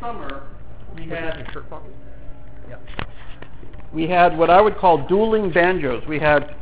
summer, we had what I would call dueling banjos. We had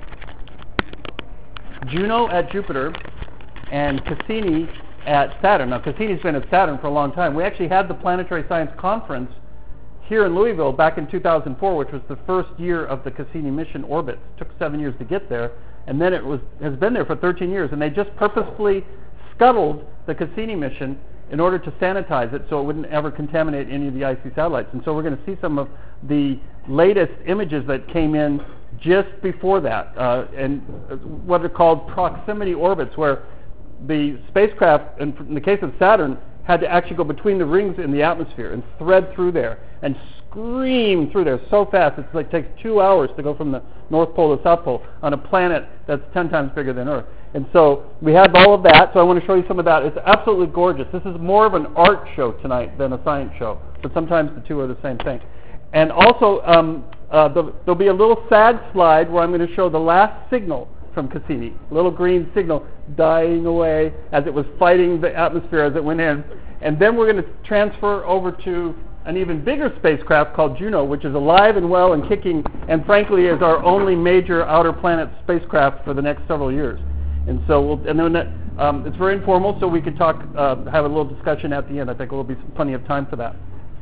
Juno at Jupiter and Cassini at Saturn. Now, Cassini's been at Saturn for a long time. We actually had the Planetary Science Conference here in Louisville back in 2004, which was the first year of the Cassini mission orbit. It took 7 years to get there, and then has been there for 13 years. And they just purposefully scuttled the Cassini mission in order to sanitize it so it wouldn't ever contaminate any of the icy satellites. And so we're going to see some of the latest images that came in just before that, and what are called proximity orbits, where the spacecraft, in the case of Saturn, had to actually go between the rings in the atmosphere and thread through there and scream through there so fast it takes 2 hours to go from the North Pole to South Pole on a planet that's 10 times bigger than Earth. And so we had all of that, so I want to show you some of that. It's absolutely gorgeous. This is more of an art show tonight than a science show, but sometimes the two are the same thing. And also, there'll be a little sad slide where I'm going to show the last signal from Cassini, little green signal dying away as it was fighting the atmosphere as it went in. And then we're going to transfer over to an even bigger spacecraft called Juno, which is alive and well and kicking, and frankly is our only major outer planet spacecraft for the next several years. And so it's very informal, so we could talk, have a little discussion at the end. I think there will be plenty of time for that.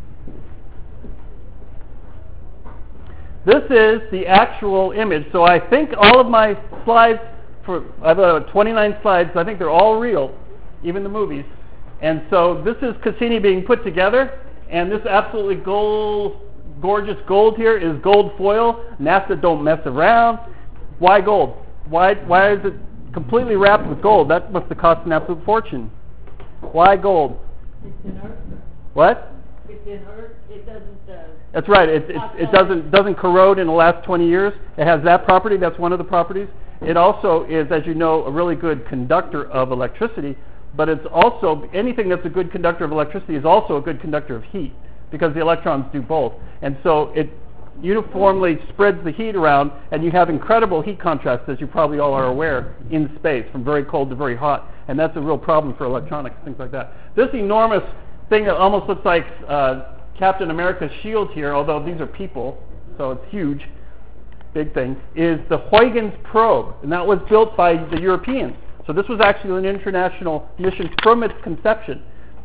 This is the actual image. So I think all of my slides, I have 29 slides, I think they're all real, even the movies. And so this is Cassini being put together, and this absolutely gorgeous gold here is gold foil. NASA don't mess around. Why gold? Why is it completely wrapped with gold? That must have cost an absolute fortune. Why gold? It's inert. What? It's inert. It doesn't. That's right. It doesn't corrode in the last 20 years. It has that property. That's one of the properties. It also is, as you know, a really good conductor of electricity. But it's also, anything that's a good conductor of electricity is also a good conductor of heat, because the electrons do both. And so it uniformly spreads the heat around, and you have incredible heat contrast, as you probably all are aware, in space, from very cold to very hot. And that's a real problem for electronics, things like that. This enormous thing that almost looks like Captain America's shield here, although these are people, so it's huge, big thing, is the Huygens probe. And that was built by the Europeans. So this was actually an international mission from its conception.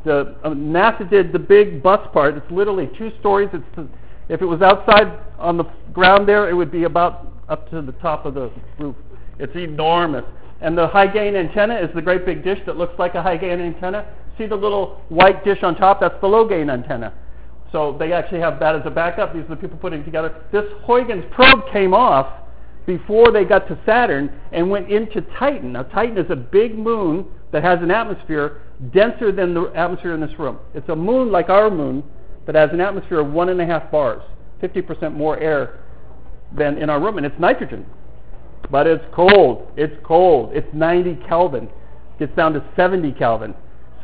NASA did the big bus part. It's literally 2 stories. If it was outside on the ground there, it would be about up to the top of the roof. It's enormous. And the high-gain antenna is the great big dish that looks like a high-gain antenna. See the little white dish on top? That's the low-gain antenna. So they actually have that as a backup. These are the people putting it together. This Huygens probe came off before they got to Saturn and went into Titan. Now, Titan is a big moon that has an atmosphere denser than the atmosphere in this room. It's a moon like our moon, but has an atmosphere of 1.5 bars, 50% more air than in our room, and it's nitrogen. But it's cold. It's cold. It's 90 Kelvin. Gets down to 70 Kelvin.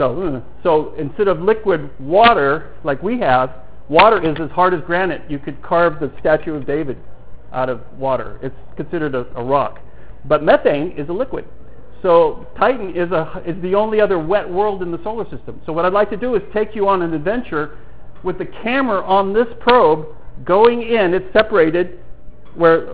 So instead of liquid water like we have, water is as hard as granite. You could carve the Statue of David out of water. It's considered a rock. But methane is a liquid. So Titan is the only other wet world in the solar system. So what I'd like to do is take you on an adventure with the camera on this probe going in. It's separated where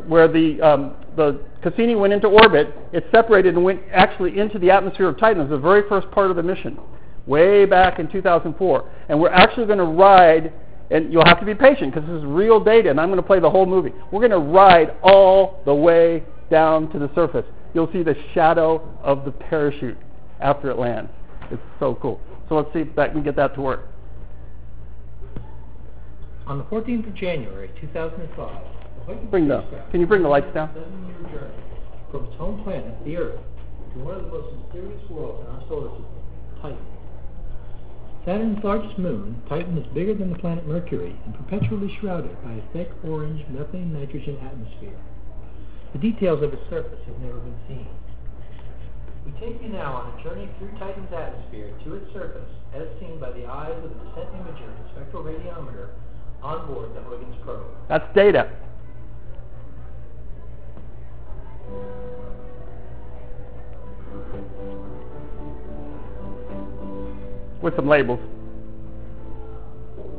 the Cassini went into orbit. It's separated and went actually into the atmosphere of Titan. It was the very first part of the mission, way back in 2004. And we're actually going to ride, and you'll have to be patient because this is real data, and I'm going to play the whole movie. We're going to ride all the way down to the surface. You'll see the shadow of the parachute after it lands. It's so cool. So let's see if I can get that to work. On the 14th of January, 2005, Can you bring the lights down? 7-year journey from its home planet, the Earth, to one of the most mysterious worlds in our solar system, Titan. Saturn's largest moon, Titan is bigger than the planet Mercury and perpetually shrouded by a thick orange methane-nitrogen atmosphere. The details of its surface have never been seen. We take you now on a journey through Titan's atmosphere to its surface, as seen by the eyes of the descent imager and spectral radiometer on board the Huygens probe. That's data. With some labels.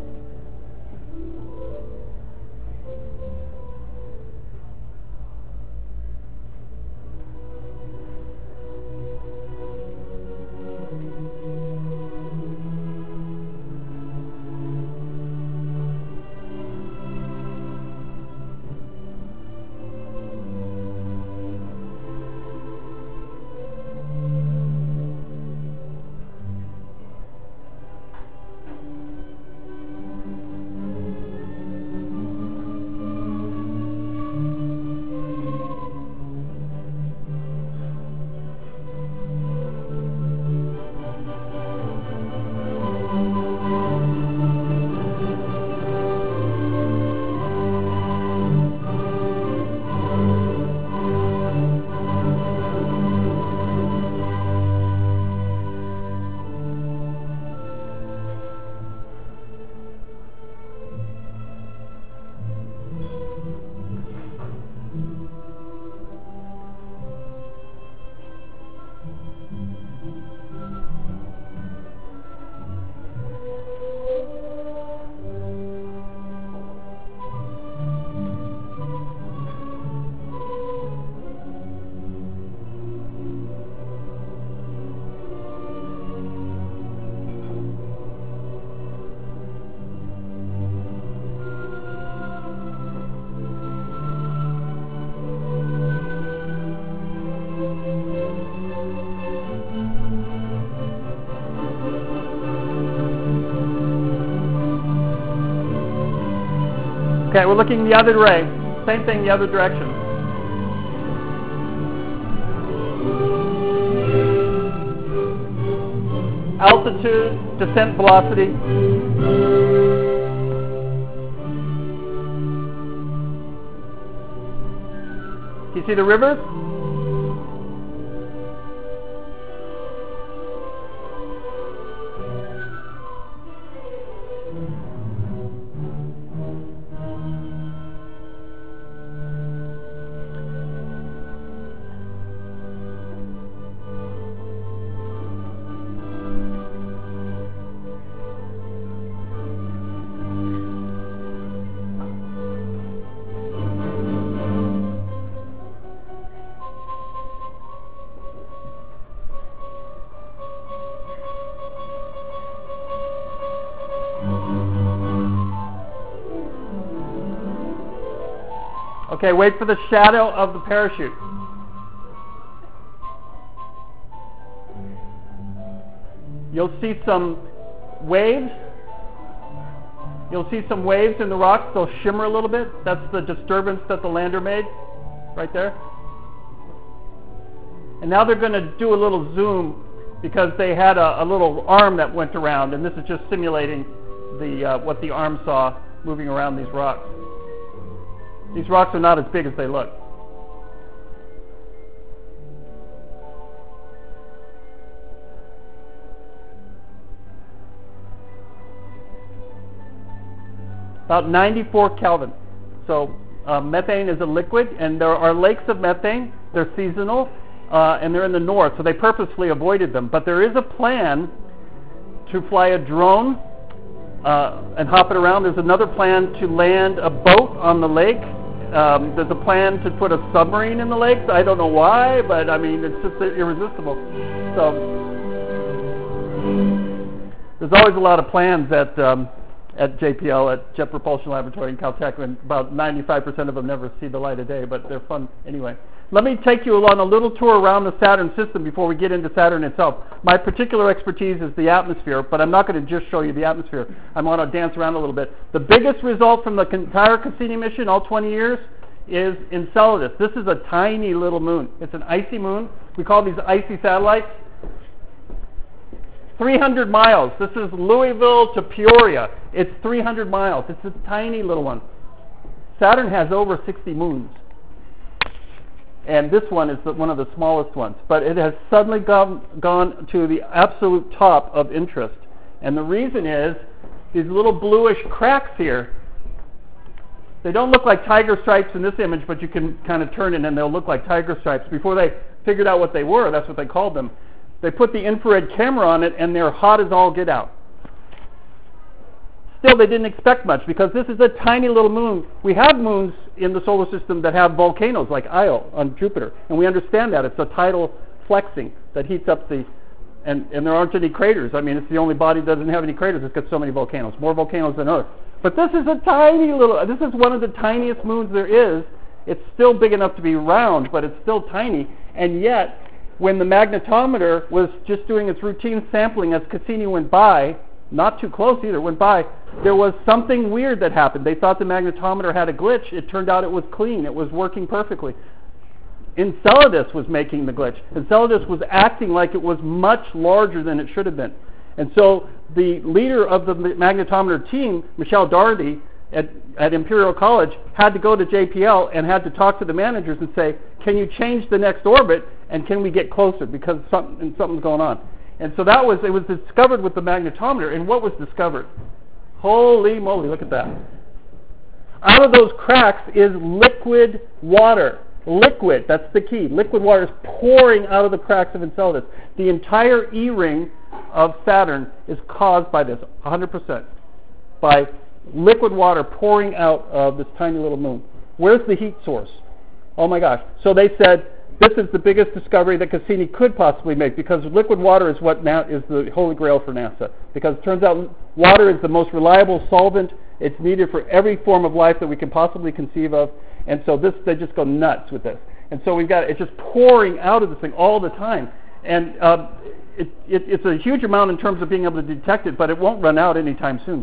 Okay, we're looking the other way. Same thing, the other direction. Altitude, descent velocity. You see the rivers? Okay, wait for the shadow of the parachute. You'll see some waves. You'll see some waves in the rocks. They'll shimmer a little bit. That's the disturbance that the lander made right there. And now they're going to do a little zoom because they had a little arm that went around, and this is just simulating what the arm saw moving around these rocks. These rocks are not as big as they look. About 94 Kelvin. So methane is a liquid, and there are lakes of methane. They're seasonal, and they're in the north, so they purposely avoided them. But there is a plan to fly a drone and hop it around. There's another plan to land a boat on the lake. There's a plan to put a submarine in the lakes. I don't know why, but I mean, it's just irresistible. So there's always a lot of plans at JPL, at Jet Propulsion Laboratory in Caltech, and about 95% of them never see the light of day, but they're fun anyway. Let me take you on a little tour around the Saturn system before we get into Saturn itself. My particular expertise is the atmosphere, but I'm not going to just show you the atmosphere. I want to dance around a little bit. The biggest result from the entire Cassini mission, all 20 years, is Enceladus. This is a tiny little moon. It's an icy moon. We call these icy satellites. 300 miles. This is Louisville to Peoria. It's 300 miles. It's a tiny little one. Saturn has over 60 moons. And this one is one of the smallest ones. But it has suddenly gone to the absolute top of interest. And the reason is these little bluish cracks here. They don't look like tiger stripes in this image, but you can kind of turn it and they'll look like tiger stripes. Before they figured out what they were, that's what they called them. They put the infrared camera on it and they're hot as all get out. Still, they didn't expect much because this is a tiny little moon. We have moons in the solar system that have volcanoes like Io on Jupiter, and we understand that. It's a tidal flexing that heats up and there aren't any craters. I mean, it's the only body that doesn't have any craters. It's got so many volcanoes, more volcanoes than Earth. But this is this is one of the tiniest moons there is. It's still big enough to be round, but it's still tiny, and yet when the magnetometer was just doing its routine sampling as Cassini went by, not too close either, went by, there was something weird that happened. They thought the magnetometer had a glitch. It turned out it was clean. It was working perfectly. Enceladus was making the glitch. Enceladus was acting like it was much larger than it should have been. And so the leader of the magnetometer team, Michelle Doherty, at Imperial College, had to go to JPL and had to talk to the managers and say, can you change the next orbit and can we get closer because something's going on. And so it was discovered with the magnetometer. And what was discovered? Holy moly, look at that. Out of those cracks is liquid water. Liquid, that's the key. Liquid water is pouring out of the cracks of Enceladus. The entire E-ring of Saturn is caused by this, 100%, by liquid water pouring out of this tiny little moon. Where's the heat source? Oh my gosh. So they said, this is the biggest discovery that Cassini could possibly make because liquid water is what now is the holy grail for NASA. Because it turns out water is the most reliable solvent. It's needed for every form of life that we can possibly conceive of. And so they just go nuts with this. And so it's just pouring out of this thing all the time. And it's a huge amount in terms of being able to detect it, but it won't run out anytime soon.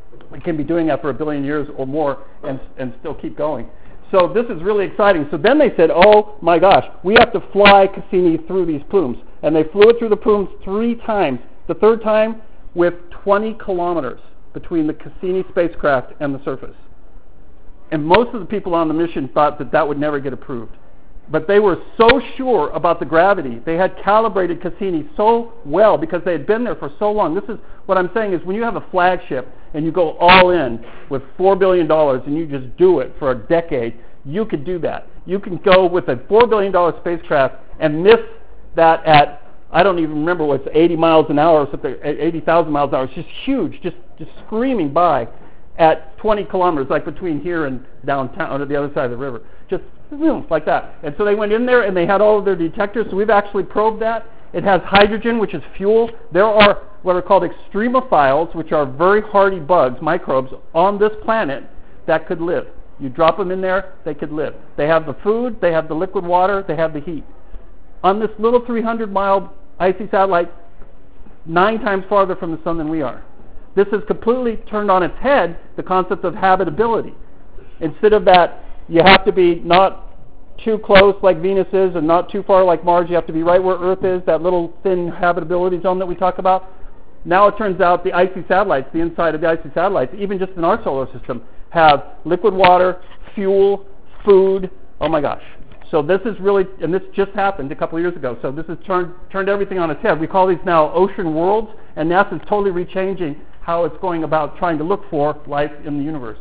It can be doing that for 1 billion years or more and still keep going. So this is really exciting. So then they said, oh my gosh, we have to fly Cassini through these plumes. And they flew it through the plumes 3 times. The third time with 20 kilometers between the Cassini spacecraft and the surface. And most of the people on the mission thought that that would never get approved. But they were so sure about the gravity. They had calibrated Cassini so well because they had been there for so long. This is what I'm saying is when you have a flagship and you go all in with $4 billion and you just do it for a decade, you could do that. You can go with a $4 billion spacecraft and miss that at, I don't even remember what's 80 miles an hour or something, 80,000 miles an hour. It's just huge, just screaming by at 20 kilometers, like between here and downtown, or the other side of the river. Just like that. And so they went in there and they had all of their detectors. So we've actually probed that. It has hydrogen, which is fuel. There are what are called extremophiles, which are very hardy bugs, microbes, on this planet that could live. You drop them in there, they could live. They have the food, they have the liquid water, they have the heat. On this little 300-mile icy satellite, 9 times farther from the sun than we are. This has completely turned on its head the concept of habitability. Instead of that, you have to be not too close like Venus is and not too far like Mars. You have to be right where Earth is, that little thin habitability zone that we talk about. Now it turns out the icy satellites, the inside of the icy satellites, even just in our solar system, have liquid water, fuel, food. Oh my gosh. So this is really, and this just happened a couple of years ago, so this has turned everything on its head. We call these now ocean worlds, and NASA's totally rechanging how it's going about trying to look for life in the universe.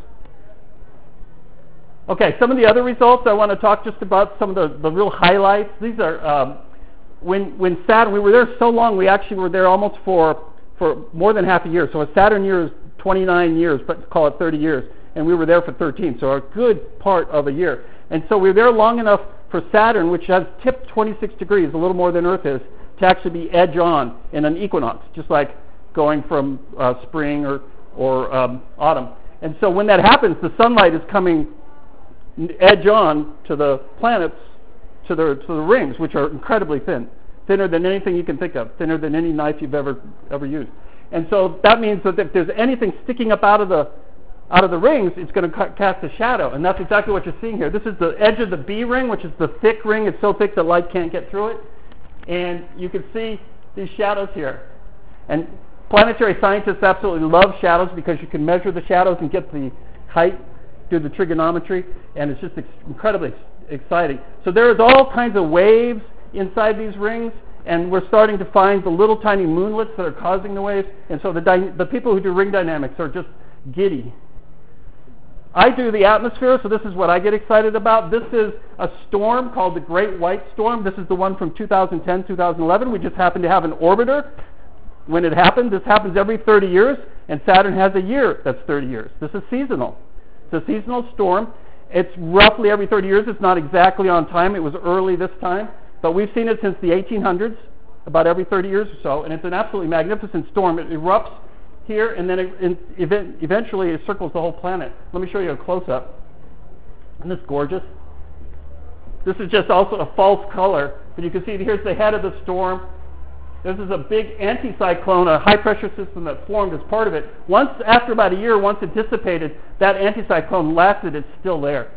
Okay, some of the other results I want to talk just about some of the real highlights. These are, when Saturn, we were there so long, we actually were there almost for more than half a year. So a Saturn year is 29 years, but call it 30 years. And we were there for 13, so a good part of a year. And so we were there long enough for Saturn, which has tipped 26 degrees, a little more than Earth is, to actually be edge on in an equinox, just like going from spring or autumn. And so when that happens, the sunlight is coming edge on to the planets, to the rings, which are incredibly thin, thinner than anything you can think of, thinner than any knife you've ever used. And so that means that if there's anything sticking up out of the rings, it's going to cast a shadow, and that's exactly what you're seeing here. This is the edge of the B ring, which is the thick ring. It's so thick that light can't get through it, and you can see these shadows here. And planetary scientists absolutely love shadows because you can measure the shadows and get the height, do the trigonometry, and it's just incredibly exciting. So there's all kinds of waves inside these rings, and we're starting to find the little tiny moonlets that are causing the waves, and so the people who do ring dynamics are just giddy. I do the atmosphere, so this is what I get excited about. This is a storm called the Great White Storm. This is the one from 2010, 2011. We just happened to have an orbiter when it happened. This happens every 30 years, and Saturn has a year that's 30 years. This is seasonal. It's a seasonal storm. It's roughly every 30 years. It's not exactly on time. It was early this time, but we've seen it since the 1800s, about every 30 years or so, and it's an absolutely magnificent storm. It erupts here, and then eventually it circles the whole planet. Let me show you a close-up. Isn't this gorgeous? This is just also a false color, but you can see here's the head of the storm. This is a big anticyclone, a high-pressure system that formed as part of it. After about a year, once it dissipated, that anticyclone lasted. It's still there.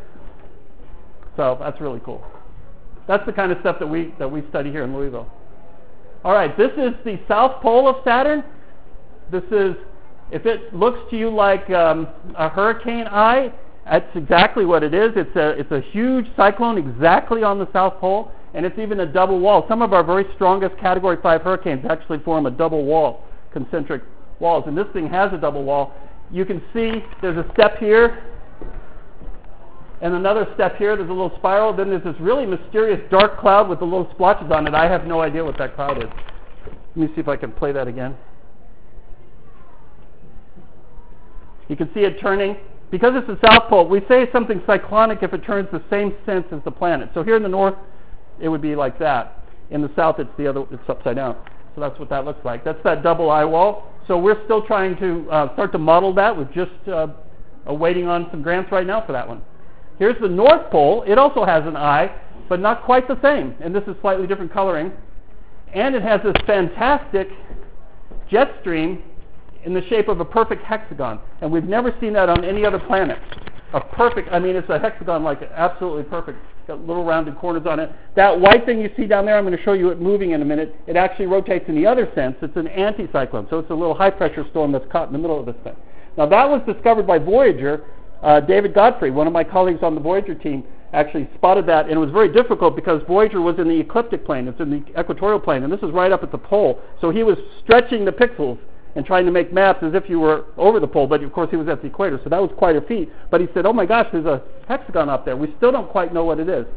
So that's really cool. That's the kind of stuff that we study here in Louisville. All right, this is the south pole of Saturn. This is, if it looks to you like a hurricane eye, that's exactly what it is. It's a huge cyclone exactly on the south pole, and it's even a double wall. Some of our very strongest Category 5 hurricanes actually form a double wall, concentric walls, and this thing has a double wall. You can see there's a step here, and another step here. There's a little spiral. Then there's this really mysterious dark cloud with the little splotches on it. I have no idea what that cloud is. Let me see if I can play that again. You can see it turning. Because it's the South Pole, we say something cyclonic if it turns the same sense as the planet. So here in the north, it would be like that. In the south, it's upside down. So that's what that looks like. That's that double eye wall. So we're still trying to start to model that. We're just waiting on some grants right now for that one. Here's the North Pole. It also has an eye, but not quite the same. And this is slightly different coloring. And it has this fantastic jet stream in the shape of a perfect hexagon. And we've never seen that on any other planet. A perfect, I mean, it's a hexagon like absolutely perfect. Got little rounded corners on it. That white thing you see down there, I'm going to show you it moving in a minute. It actually rotates in the other sense. It's an anticyclone. So it's a little high pressure storm that's caught in the middle of this thing. Now that was discovered by Voyager. David Godfrey, one of my colleagues on the Voyager team, actually spotted that, and it was very difficult because Voyager was in the ecliptic plane. It's in the equatorial plane, and this is right up at the pole. So he was stretching the pixels and trying to make maps as if you were over the pole, but of course he was at the equator, so that was quite a feat. But he said, oh my gosh, there's a hexagon up there. We still don't quite know what it is.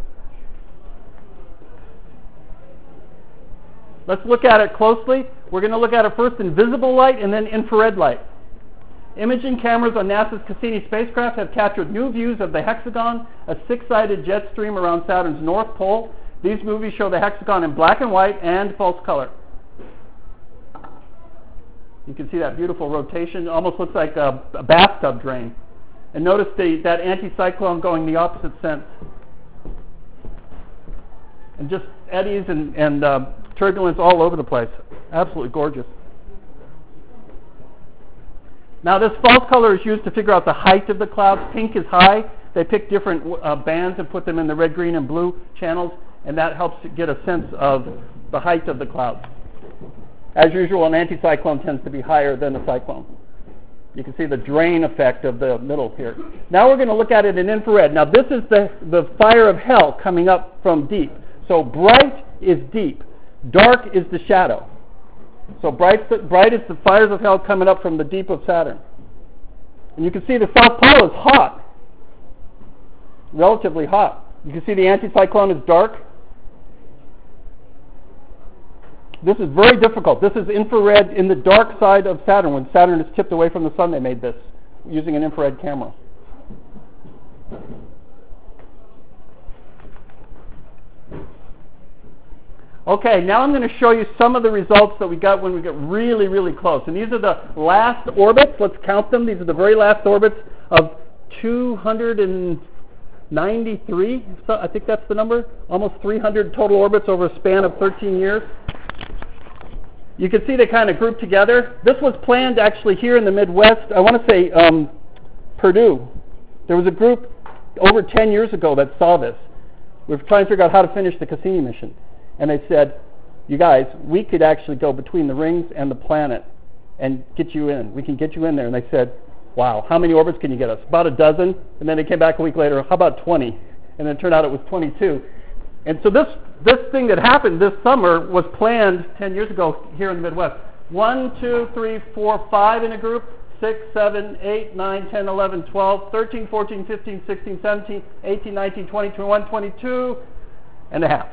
Let's look at it closely. We're going to look at it first in visible light and then infrared light. Imaging cameras on NASA's Cassini spacecraft have captured new views of the hexagon, a six-sided jet stream around Saturn's north pole. These movies show the hexagon in black and white and false color. You can see that beautiful rotation. It almost looks like a bathtub drain. And notice that anticyclone going the opposite sense. And just eddies and turbulence all over the place. Absolutely gorgeous. Now this false color is used to figure out the height of the clouds. Pink is high. They pick different bands and put them in the red, green, and blue channels, and that helps to get a sense of the height of the clouds. As usual, an anticyclone tends to be higher than a cyclone. You can see the drain effect of the middle here. Now we're going to look at it in infrared. Now this is the fire of hell coming up from deep. So bright is deep. Dark is the shadow. So bright is the fires of hell coming up from the deep of Saturn. And you can see the South Pole is hot. Relatively hot. You can see the anticyclone is dark. This is very difficult. This is infrared in the dark side of Saturn. When Saturn is tipped away from the sun, they made this using an infrared camera. Okay, now I'm going to show you some of the results that we got when we get really, really close. And these are the last orbits. Let's count them. These are the very last orbits of 293. So I think that's the number. Almost 300 total orbits over a span of 13 years. You can see they kind of group together. This was planned actually here in the Midwest. I want to say Purdue. There was a group over 10 years ago that saw this. We were trying to figure out how to finish the Cassini mission. And they said, you guys, we could actually go between the rings and the planet and get you in. We can get you in there. And they said, wow, how many orbits can you get us? About a dozen. And then they came back a week later, how about 20? And then it turned out it was 22. And so this thing that happened this summer was planned 10 years ago here in the Midwest. 1, 2, 3, 4, 5 in a group. 6, 7, 8, 9, 10, 11, 12, 13, 14, 15, 16, 17, 18, 19, 20, 21, 22 and a half.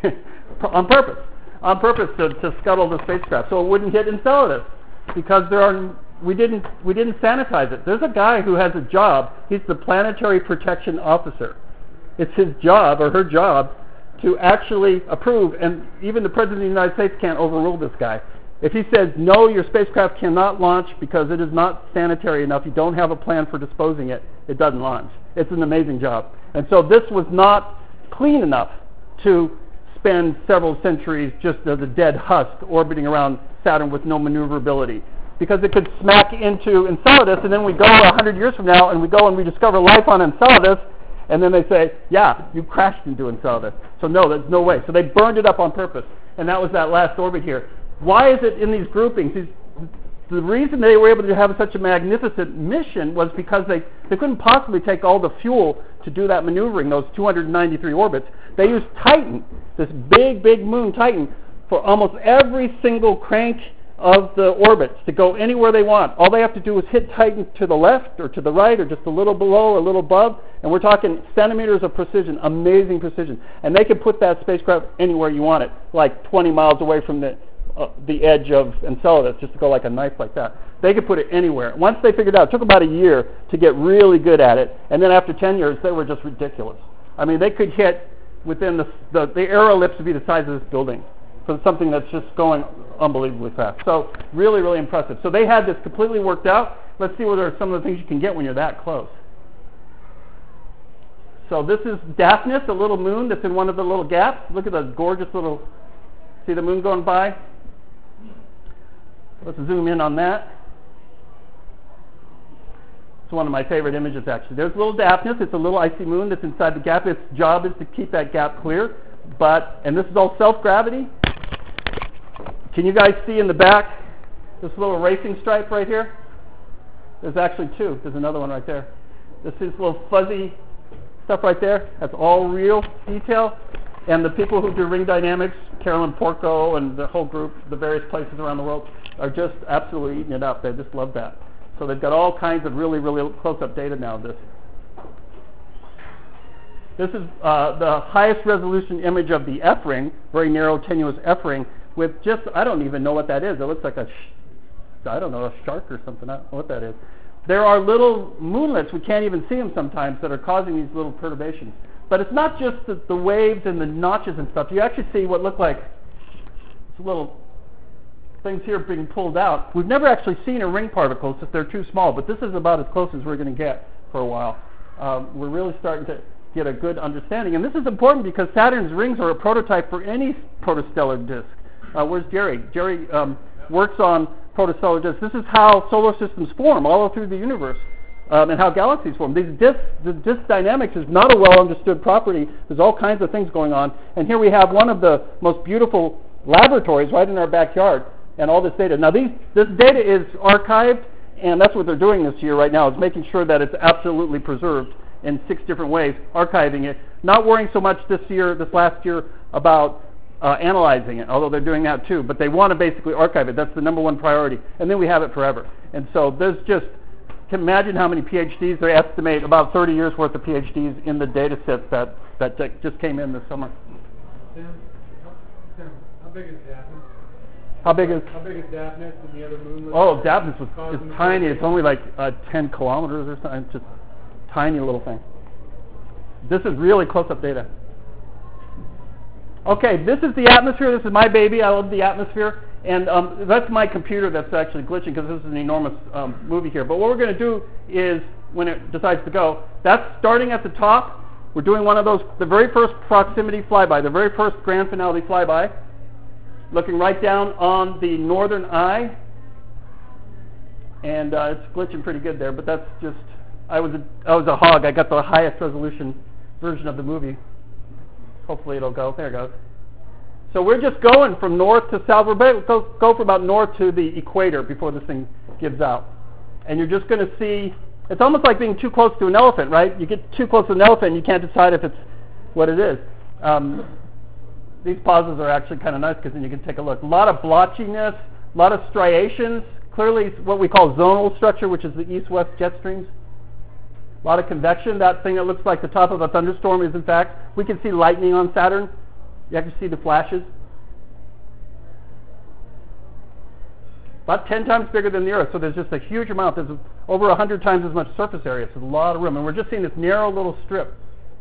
On purpose to scuttle the spacecraft so it wouldn't hit Enceladus, because we didn't sanitize it. There's a guy who has a job. He's the Planetary Protection Officer. It's his job or her job to actually approve, and even the President of the United States can't overrule this guy. If he says, no, your spacecraft cannot launch because it is not sanitary enough, you don't have a plan for disposing it, it doesn't launch. It's an amazing job. And so this was not clean enough to spend several centuries just as a dead husk orbiting around Saturn with no maneuverability, because it could smack into Enceladus, and then we go 100 years from now and we go and we discover life on Enceladus, and then they say, yeah, you crashed into Enceladus. So no, there's no way. So they burned it up on purpose, and that was that last orbit here. Why is it in these groupings? The reason they were able to have such a magnificent mission was because they couldn't possibly take all the fuel to do that maneuvering, those 293 orbits. They used Titan, this big, big moon Titan, for almost every single crank of the orbits to go anywhere they want. All they have to do is hit Titan to the left or to the right or just a little below or a little above, and we're talking centimeters of precision, amazing precision. And they can put that spacecraft anywhere you want it, like 20 miles away from the edge of Enceladus, just to go like a knife like that. They could put it anywhere. Once they figured it out, it took about a year to get really good at it, and then after 10 years, they were just ridiculous. I mean, they could hit within the air ellipse would be the size of this building for something that's just going unbelievably fast. So really, really impressive. So they had this completely worked out. Let's see what are some of the things you can get when you're that close. So this is Daphnis, a little moon that's in one of the little gaps. Look at the gorgeous little, see the moon going by? Let's zoom in on that. It's one of my favorite images, actually. There's little Daphnis. It's a little icy moon that's inside the gap. Its job is to keep that gap clear. And this is all self-gravity. Can you guys see in the back this little racing stripe right here? There's actually two. There's another one right there. This is little fuzzy stuff right there. That's all real detail. And the people who do ring dynamics, Carolyn Porco and the whole group, the various places around the world, are just absolutely eating it up. They just love that. So they've got all kinds of really, really close-up data now of this. This is the highest resolution image of the F ring, very narrow, tenuous F ring, with just, I don't even know what that is. It looks like a shark or something. I don't know what that is. There are little moonlets, we can't even see them sometimes, that are causing these little perturbations. But it's not just the waves and the notches and stuff. You actually see what look like little things here being pulled out. We've never actually seen a ring particle since they're too small, but this is about as close as we're going to get for a while. We're really starting to get a good understanding. And this is important because Saturn's rings are a prototype for any protostellar disk. Where's Jerry? Jerry works on protostellar disks. This is how solar systems form all through the universe. And how galaxies form. The disk dynamics is not a well understood property. There's all kinds of things going on. And here we have one of the most beautiful laboratories right in our backyard and all this data. Now this data is archived, and that's what they're doing this year right now, is making sure that it's absolutely preserved in 6 different ways, archiving it. Not worrying so much this last year, about analyzing it, although they're doing that too. But they want to basically archive it. That's the number one priority. And then we have it forever. And so there's just, can imagine how many PhDs. They estimate about 30 years worth of PhDs in the data sets that just came in this summer. Sam, how big is Daphnis? How big is Daphnis and the other moonlets? Oh, Daphnis is tiny. It's only like 10 kilometers or something. It's just a tiny little thing. This is really close-up data. Okay, this is the atmosphere. This is my baby. I love the atmosphere. And that's my computer that's actually glitching because this is an enormous movie here. But what we're going to do is, when it decides to go, that's starting at the top. We're doing one of those, the very first proximity flyby, the very first grand finale flyby, looking right down on the northern eye. And it's glitching pretty good there, but that's just, I was a hog. I got the highest resolution version of the movie. Hopefully it'll go. There it goes. So we're just going from north to south. We're go from about north to the equator before this thing gives out. And you're just going to see, it's almost like being too close to an elephant, right? You get too close to an elephant and you can't decide if it's what it is. These pauses are actually kind of nice because then you can take a look. A lot of blotchiness, a lot of striations, clearly what we call zonal structure, which is the east-west jet streams. A lot of convection. That thing that looks like the top of a thunderstorm is, in fact, we can see lightning on Saturn. You actually see the flashes. About 10 times bigger than the Earth, so there's just a huge amount. There's over 100 times as much surface area, so there's a lot of room. And we're just seeing this narrow little strip.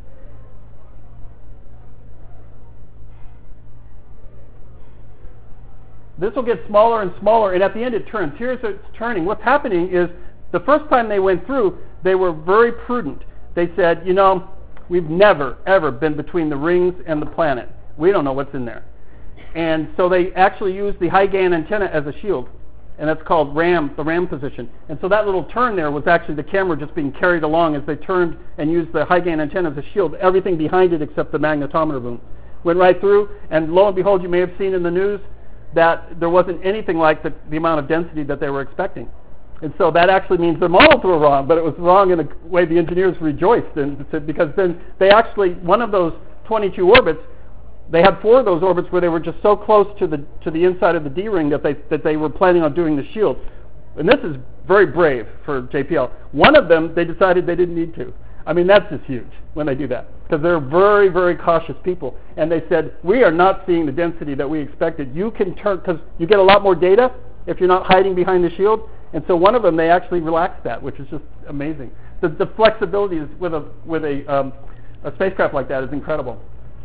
This will get smaller and smaller, and at the end it turns. Here's it's turning. What's happening is, the first time they went through, they were very prudent. They said, we've never, ever been between the rings and the planet. We don't know what's in there. And so they actually used the high-gain antenna as a shield, and that's called the RAM position. And so that little turn there was actually the camera just being carried along as they turned and used the high-gain antenna as a shield. Everything behind it except the magnetometer boom went right through, and lo and behold, you may have seen in the news that there wasn't anything like the amount of density that they were expecting. And so that actually means the models were wrong, but it was wrong in a way the engineers rejoiced in, because then they actually, one of those 22 orbits, they had 4 of those orbits where they were just so close to the inside of the D-ring that they were planning on doing the shield. And this is very brave for JPL. One of them, they decided they didn't need to. I mean, that's just huge when they do that, because they're very, very cautious people. And they said, we are not seeing the density that we expected. You can turn, because you get a lot more data if you're not hiding behind the shield. And so one of them, they actually relaxed that, which is just amazing. The flexibility is with a spacecraft like that is incredible.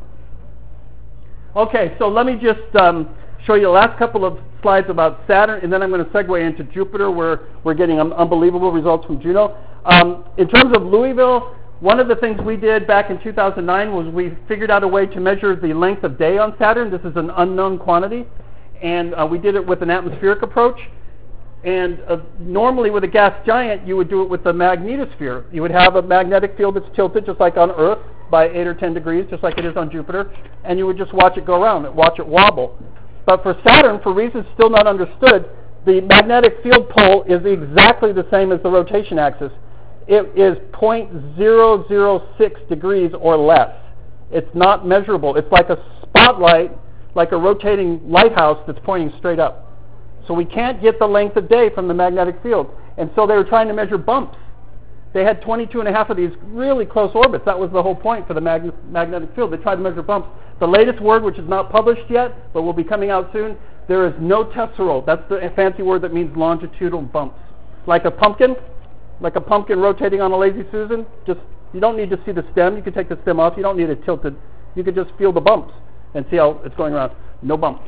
Okay, so let me just show you the last couple of slides about Saturn, and then I'm going to segue into Jupiter, where we're getting unbelievable results from Juno. In terms of Louisville, one of the things we did back in 2009 was we figured out a way to measure the length of day on Saturn. This is an unknown quantity, and we did it with an atmospheric approach. And normally with a gas giant, you would do it with the magnetosphere. You would have a magnetic field that's tilted just like on Earth by 8 or 10 degrees, just like it is on Jupiter, and you would just watch it go around, watch it wobble. But for Saturn, for reasons still not understood, the magnetic field pole is exactly the same as the rotation axis. It is 0.006 degrees or less. It's not measurable. It's like a spotlight, like a rotating lighthouse that's pointing straight up. So we can't get the length of day from the magnetic field. And so they were trying to measure bumps. They had 22 and a half of these really close orbits. That was the whole point for the magnetic field. They tried to measure bumps. The latest word, which is not published yet, but will be coming out soon, there is no tesseract. That's the fancy word that means longitudinal bumps. Like a pumpkin rotating on a Lazy Susan. Just, you don't need to see the stem. You can take the stem off. You don't need it tilted. You can just feel the bumps and see how it's going around. No bumps.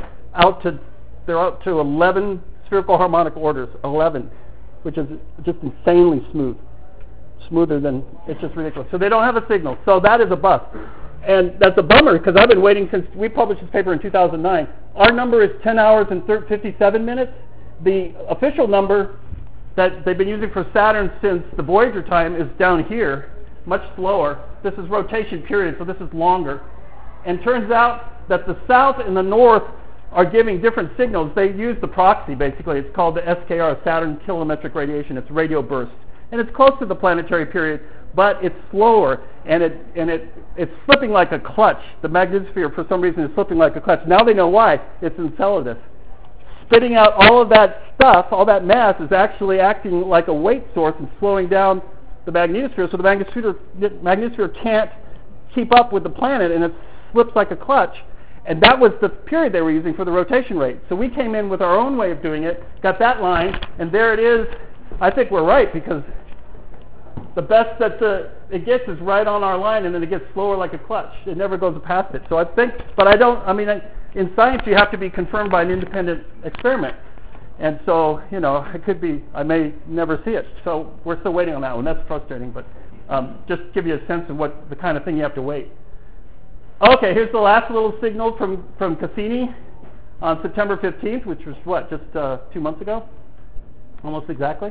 They're out to 11 spherical harmonic orders, 11, which is just insanely smooth. Smoother than, it's just ridiculous. So they don't have a signal. So that is a bust. And that's a bummer because I've been waiting since we published this paper in 2009. Our number is 10 hours and 57 minutes. The official number that they've been using for Saturn since the Voyager time is down here, much slower. This is rotation period, so this is longer. And turns out that the south and the north are giving different signals. They use the proxy, basically. It's called the SKR, Saturn Kilometric Radiation. It's radio burst. And it's close to the planetary period, but it's slower, and it's slipping like a clutch. The magnetosphere, for some reason, is slipping like a clutch. Now they know why. It's Enceladus. Spitting out all of that stuff, all that mass, is actually acting like a weight source and slowing down the magnetosphere, so the magnetosphere can't keep up with the planet, and it slips like a clutch. And that was the period they were using for the rotation rate. So we came in with our own way of doing it, got that line, and there it is. I think we're right because the best that it gets is right on our line, and then it gets slower like a clutch. It never goes past it. So I think, but I don't, I mean, in science you have to be confirmed by an independent experiment. And so, you know, it could be, I may never see it. So we're still waiting on that one. That's frustrating, but just give you a sense of what the kind of thing you have to wait. Okay, here's the last little signal from Cassini on September 15th, which was what, just 2 months ago? Almost exactly.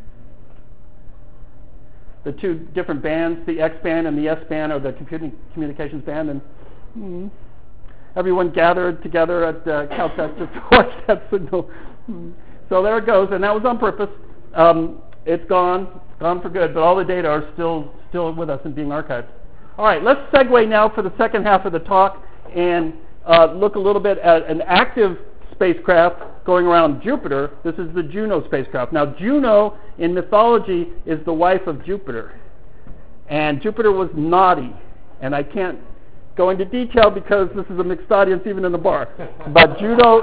The two different bands, the X band and the S band, or the communications band, and everyone gathered together at Caltech to watch that signal. So there it goes, and that was on purpose. It's gone for good, but all the data are still with us and being archived. All right, let's segue now for the second half of the talk and look a little bit at an active spacecraft going around Jupiter. This is the Juno spacecraft. Now, Juno in mythology is the wife of Jupiter, and Jupiter was naughty, and I can't go into detail because this is a mixed audience even in the bar. But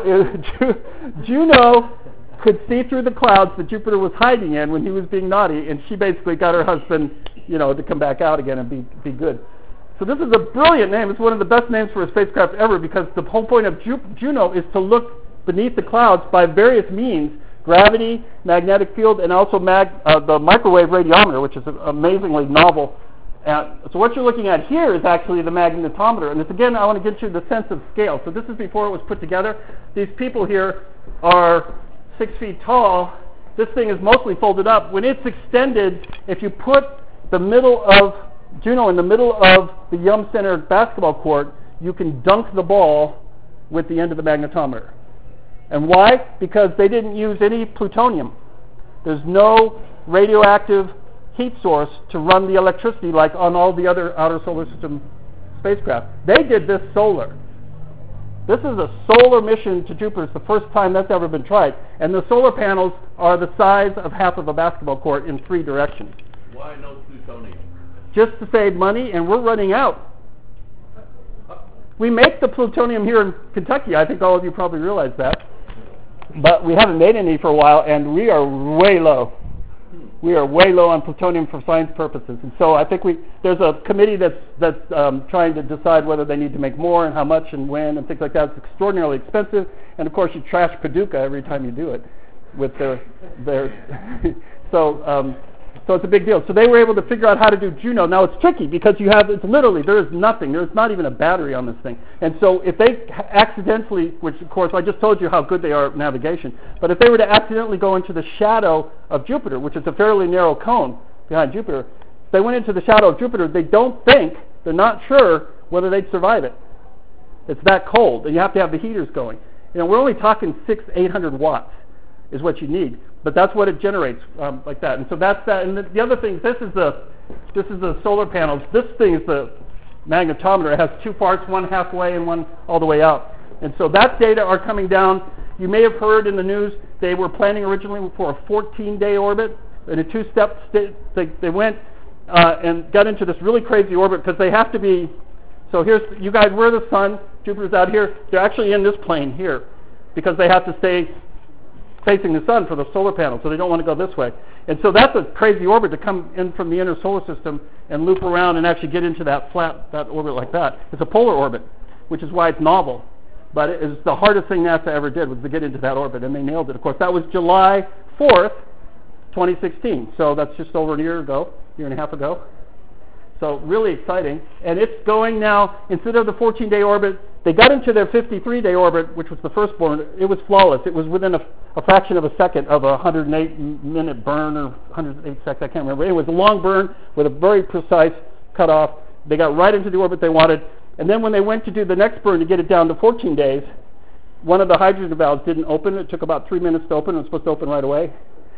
Juno could see through the clouds that Jupiter was hiding in when he was being naughty, and she basically got her husband, you know, to come back out again and be good. So this is a brilliant name. It's one of the best names for a spacecraft ever because the whole point of Juno is to look beneath the clouds by various means: gravity, magnetic field, and also the microwave radiometer, which is amazingly novel. So what you're looking at here is actually the magnetometer. And this, again, I want to get you the sense of scale. So this is before it was put together. These people here are 6 feet tall. This thing is mostly folded up. When it's extended, if you put the middle of Juno in the middle of the Yum Center basketball court, you can dunk the ball with the end of the magnetometer. And why? Because they didn't use any plutonium. There's no radioactive heat source to run the electricity like on all the other outer solar system spacecraft. They did this solar. This is a solar mission to Jupiter. It's the first time that's ever been tried. And the solar panels are the size of half of a basketball court in 3 directions. Why no plutonium? Just to save money, and we're running out. We make the plutonium here in Kentucky. I think all of you probably realize that. But we haven't made any for a while, and we are way low. We are way low on plutonium for science purposes. And so I think there's a committee that's trying to decide whether they need to make more and how much and when and things like that. It's extraordinarily expensive. And, of course, you trash Paducah every time you do it with their so So it's a big deal. So they were able to figure out how to do Juno. Now it's tricky because it's literally, there is nothing. There's not even a battery on this thing. And so if they accidentally, which of course I just told you how good they are at navigation, but if they were to accidentally go into the shadow of Jupiter, which is a fairly narrow cone behind Jupiter, if they went into the shadow of Jupiter, they're not sure whether they'd survive it. It's that cold, and you have to have the heaters going. We're only talking 800 watts is what you need. But that's what it generates like that. And so that's that. And the other thing, this is the solar panels. This thing is the magnetometer. It has two parts, one halfway and one all the way out. And so that data are coming down. You may have heard in the news they were planning originally for a 14-day orbit. In a two-step, they went and got into this really crazy orbit because they have to be. So here's, you guys, we're the sun. Jupiter's out here. They're actually in this plane here because they have to stay facing the sun for the solar panel, so they don't want to go this way. And so that's a crazy orbit to come in from the inner solar system and loop around and actually get into that orbit like that. It's a polar orbit, which is why it's novel. But it is the hardest thing NASA ever did was to get into that orbit, and they nailed it. Of course, that was July 4th, 2016. So that's just over a year and a half ago. So really exciting. And it's going now, instead of the 14-day orbit, they got into their 53-day orbit, which was the first burn. It was flawless. It was within a fraction of a second of a 108-minute burn, or 108 seconds, I can't remember. It was a long burn with a very precise cutoff. They got right into the orbit they wanted. And then when they went to do the next burn to get it down to 14 days, one of the hydrogen valves didn't open. It took about 3 minutes to open. It was supposed to open right away.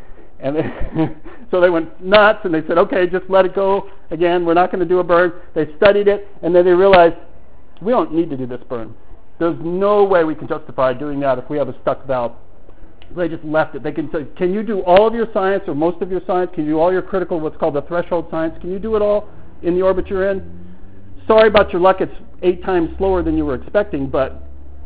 And so they went nuts, and they said, okay, just let it go again. We're not going to do a burn. They studied it, and then they realized, we don't need to do this burn. There's no way we can justify doing that if we have a stuck valve. They just left it. They can say, can you do all of your science or most of your science? Can you do all your critical, what's called the threshold science? Can you do it all in the orbit you're in? Sorry about your luck. It's 8 times slower than you were expecting, but,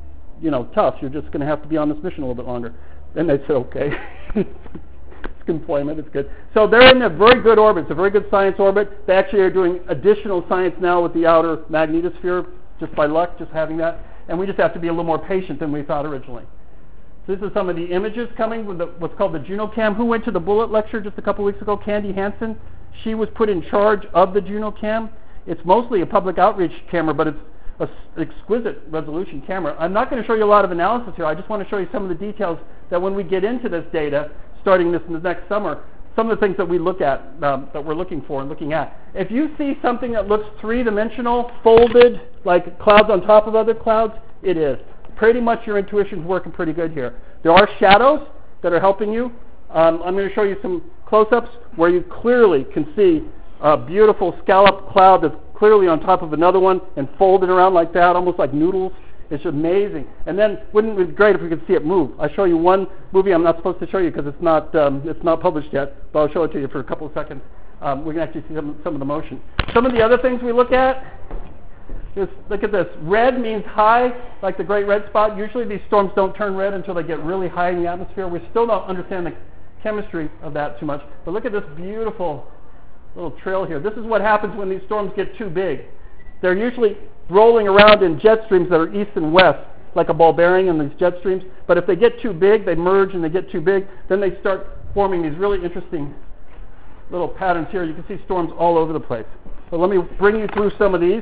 tough. You're just going to have to be on this mission a little bit longer. Then they said, okay. Employment, it's good. So they're in a very good orbit. It's a very good science orbit. They actually are doing additional science now with the outer magnetosphere, just by luck, just having that. And we just have to be a little more patient than we thought originally. So this is some of the images coming with what's called the JunoCam. Who went to the Bullet lecture just a couple weeks ago? Candy Hansen. She was put in charge of the JunoCam. It's mostly a public outreach camera, but it's an exquisite resolution camera. I'm not going to show you a lot of analysis here. I just want to show you some of the details that when we get into this data, starting this in the next summer, some of the things that we look at, that we're looking for and looking at. If you see something that looks three-dimensional, folded, like clouds on top of other clouds, it is. Pretty much your intuition's working pretty good here. There are shadows that are helping you. I'm going to show you some close-ups where you clearly can see a beautiful scallop cloud that's clearly on top of another one and folded around like that, almost like noodles. It's amazing. And then wouldn't it be great if we could see it move? I'll show you one movie I'm not supposed to show you because it's not published yet, but I'll show it to you for a couple of seconds. We can actually see some of the motion. Some of the other things we look at is, look at this. Red means high, like the Great Red Spot. Usually these storms don't turn red until they get really high in the atmosphere. We still don't understand the chemistry of that too much. But look at this beautiful little trail here. This is what happens when these storms get too big. They're usually rolling around in jet streams that are east and west, like a ball bearing in these jet streams. But if they get too big, they merge and they get too big, then they start forming these really interesting little patterns here. You can see storms all over the place. So let me bring you through some of these.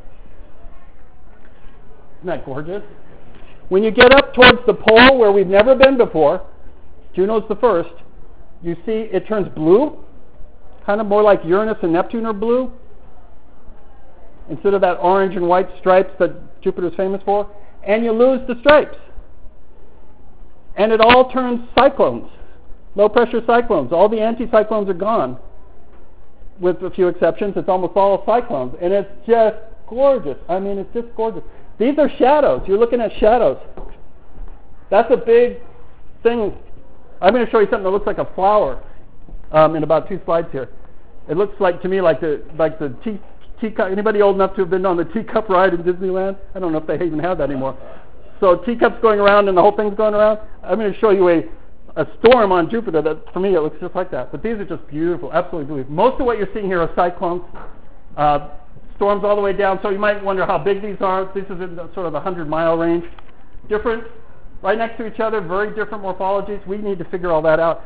Isn't that gorgeous? When you get up towards the pole where we've never been before, Juno's the first, you see it turns blue, kind of more like Uranus and Neptune are blue, instead of that orange and white stripes that Jupiter's famous for, and you lose the stripes. And it all turns cyclones, low-pressure cyclones. All the anticyclones are gone, with a few exceptions. It's almost all cyclones, and it's just gorgeous. I mean, it's just gorgeous. These are shadows. You're looking at shadows. That's a big thing. I'm going to show you something that looks like a flower in about 2 slides here. It looks like, to me, like the teacup. Anybody old enough to have been on the teacup ride in Disneyland? I don't know if they even have that anymore. So teacups going around and the whole thing's going around. I'm going to show you a storm on Jupiter that, for me, it looks just like that. But these are just beautiful, absolutely beautiful. Most of what you're seeing here are cyclones, storms all the way down. So you might wonder how big these are. This is in sort of the 100-mile range. Different, right next to each other, very different morphologies. We need to figure all that out.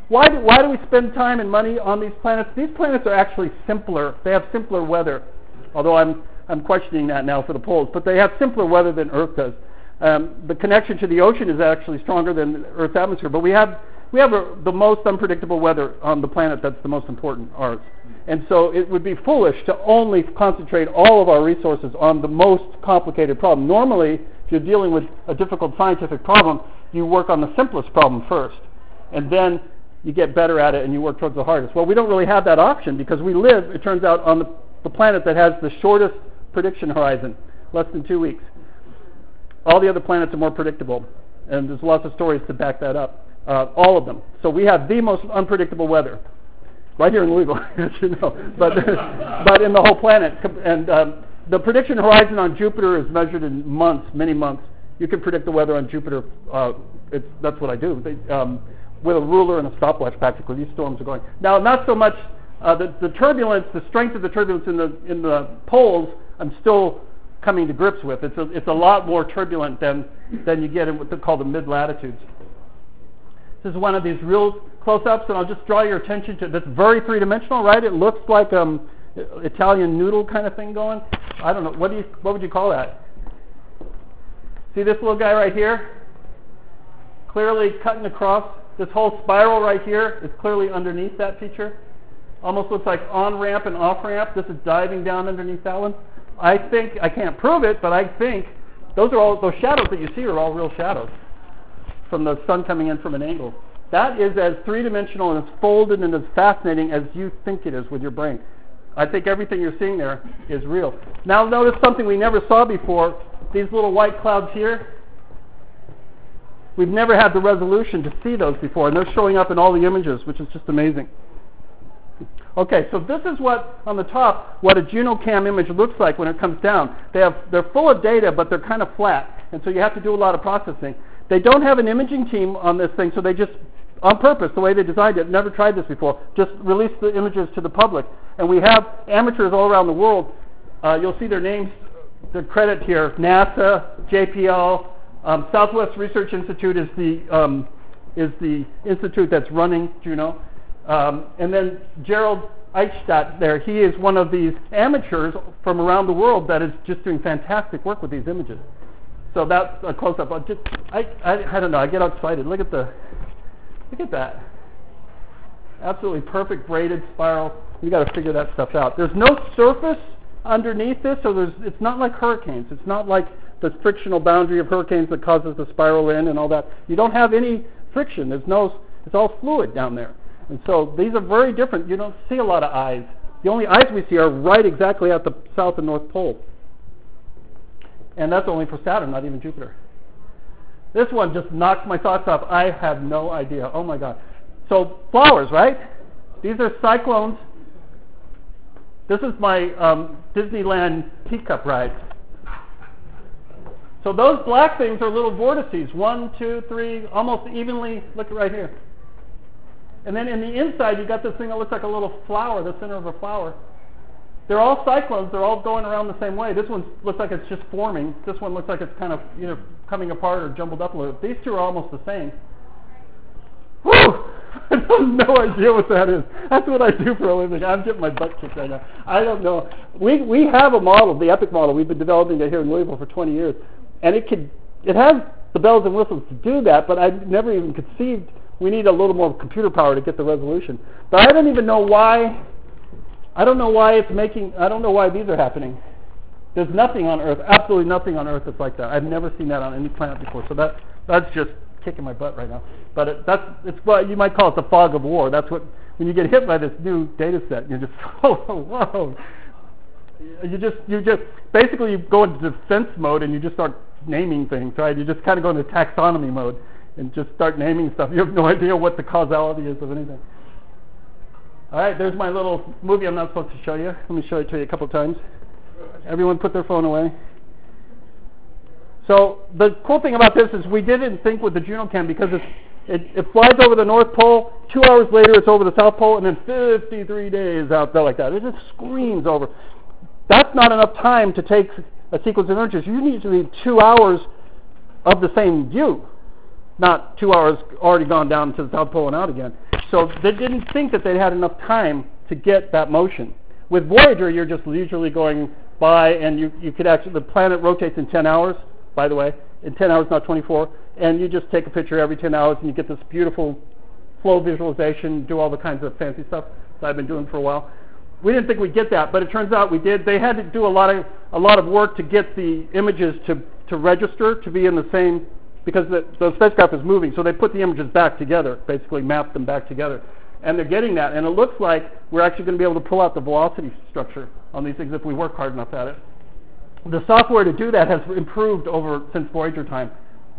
Why do we spend time and money on these planets? These planets are actually simpler. They have simpler weather, although I'm questioning that now for the poles. But they have simpler weather than Earth does. The connection to the ocean is actually stronger than Earth's atmosphere. But we have the most unpredictable weather on the planet that's the most important, ours. And so it would be foolish to only concentrate all of our resources on the most complicated problem. Normally, if you're dealing with a difficult scientific problem, you work on the simplest problem first. And then you get better at it and you work towards the hardest. Well, we don't really have that option because we live, it turns out, on the planet that has the shortest prediction horizon, less than 2 weeks. All the other planets are more predictable, and there's lots of stories to back that up. All of them. So we have the most unpredictable weather, right here in Louisville, as you know, but in the whole planet. And the prediction horizon on Jupiter is measured in months, many months. You can predict the weather on Jupiter. That's what I do. With a ruler and a stopwatch, practically, these storms are going. Now, not so much the turbulence, the strength of the turbulence in the poles, I'm still coming to grips with. It's a lot more turbulent than you get in what they call the mid-latitudes. This is one of these real close-ups, and I'll just draw your attention to this. Very three-dimensional, right? It looks like Italian noodle kind of thing going. I don't know. What would you call that? See this little guy right here? Clearly cutting across. This whole spiral right here is clearly underneath that feature. Almost looks like on-ramp and off-ramp. This is diving down underneath that one. I think, I can't prove it, but I think those shadows that you see are all real shadows from the sun coming in from an angle. That is as three-dimensional and as folded and as fascinating as you think it is with your brain. I think everything you're seeing there is real. Now notice something we never saw before. These little white clouds here. We've never had the resolution to see those before, and they're showing up in all the images, which is just amazing. Okay, so this is what, on the top, what a JunoCam image looks like when it comes down. They're full of data, but they're kind of flat, and so you have to do a lot of processing. They don't have an imaging team on this thing, so they just, on purpose, the way they designed it, never tried this before, just released the images to the public. And we have amateurs all around the world. You'll see their names, their credit here, NASA, JPL, Southwest Research Institute is the institute that's running Juno. And then Gerald Eichstadt there, he is one of these amateurs from around the world that is just doing fantastic work with these images. So that's a close-up. I don't know, I get excited. Look at that. Absolutely perfect braided spiral. You got to figure that stuff out. There's no surface underneath this, so it's not like hurricanes. It's not like the frictional boundary of hurricanes that causes the spiral in and all that. You don't have any friction. It's all fluid down there. And so these are very different. You don't see a lot of eyes. The only eyes we see are right exactly at the south and north pole. And that's only for Saturn, not even Jupiter. This one just knocked my socks off. I have no idea. Oh my God. So flowers, right? These are cyclones. This is my Disneyland teacup ride. So those black things are little vortices. 1, 2, 3, almost evenly. Look right here. And then in the inside, you got this thing that looks like a little flower, the center of a flower. They're all cyclones. They're all going around the same way. This one looks like it's just forming. This one looks like it's kind of either coming apart or jumbled up a little. These two are almost the same. Whew! I have no idea what that is. That's what I do for a living. I'm getting my butt kicked right now. I don't know. We have a model, the EPIC model. We've been developing it here in Louisville for 20 years. And it has the bells and whistles to do that, but I've never even conceived we need a little more computer power to get the resolution. But I don't even know why. I don't know why these are happening. There's nothing on Earth, absolutely nothing on Earth that's like that. I've never seen that on any planet before. So that's just kicking my butt right now. But it's what you might call it the fog of war. That's what, when you get hit by this new data set, you're just, whoa. You just basically you go into defense mode and you just start naming things, right? You just kind of go into taxonomy mode and just start naming stuff. You have no idea what the causality is of anything. All right, there's my little movie I'm not supposed to show you. Let me show it to you a couple of times. Everyone put their phone away. So the cool thing about this is we didn't think with the JunoCam because it flies over the North Pole. 2 hours later, it's over the South Pole, and then 53 days out there like that. It just screams over. That's not enough time to take a sequence of images. You need to need 2 hours of the same view, not 2 hours already gone down to the South Pole and out again. So they didn't think that they had enough time to get that motion. With Voyager, you're just leisurely going by, and you could actually, the planet rotates in 10 hours, by the way, in 10 hours, not 24, and you just take a picture every 10 hours, and you get this beautiful flow visualization, do all the kinds of fancy stuff that I've been doing for a while. We didn't think we'd get that, but it turns out we did. They had to do a lot of work to get the images to register, to be in the same, because the spacecraft is moving, so they put the images back together, basically mapped them back together. And they're getting that, and it looks like we're actually going to be able to pull out the velocity structure on these things if we work hard enough at it. The software to do that has improved since Voyager time.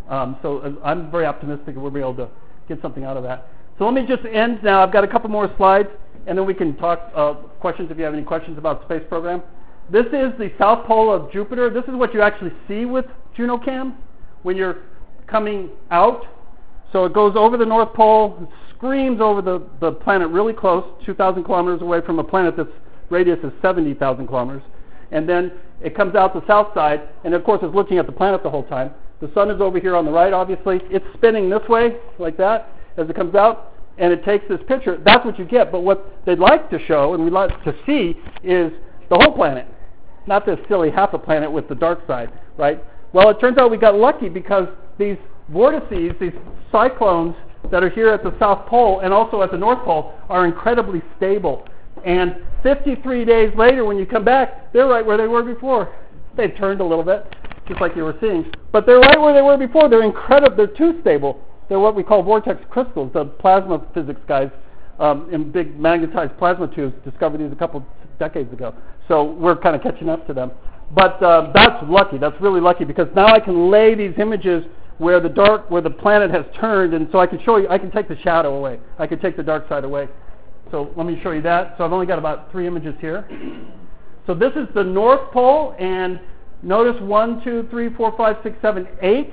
So I'm very optimistic that we'll be able to get something out of that. So let me just end now. I've got a couple more slides, and then we can talk questions if you have any questions about the space program. This is the south pole of Jupiter. This is what you actually see with JunoCam when you're coming out. So it goes over the North Pole, screams over the planet really close, 2,000 kilometers away from a planet that's radius is 70,000 kilometers. And then it comes out the south side, and of course it's looking at the planet the whole time. The sun is over here on the right, obviously. It's spinning this way, like that, as it comes out, and it takes this picture. That's what you get. But what they'd like to show, and we'd like to see, is the whole planet, not this silly half a planet with the dark side, right? Well, it turns out we got lucky because these vortices, these cyclones that are here at the South Pole and also at the North Pole are incredibly stable. And 53 days later, when you come back, they're right where they were before. They've turned a little bit, just like you were seeing. But they're right where they were before. They're incredible. They're too stable. They're what we call vortex crystals. The plasma physics guys in big magnetized plasma tubes discovered these a couple decades ago. So we're kind of catching up to them. But that's lucky. That's really lucky because now I can lay these images where the planet has turned, and so I can show you, I can take the shadow away. I can take the dark side away. So let me show you that. So I've only got about 3 images here. So this is the North Pole, and notice 1, 2, 3, 4, 5, 6, 7, 8,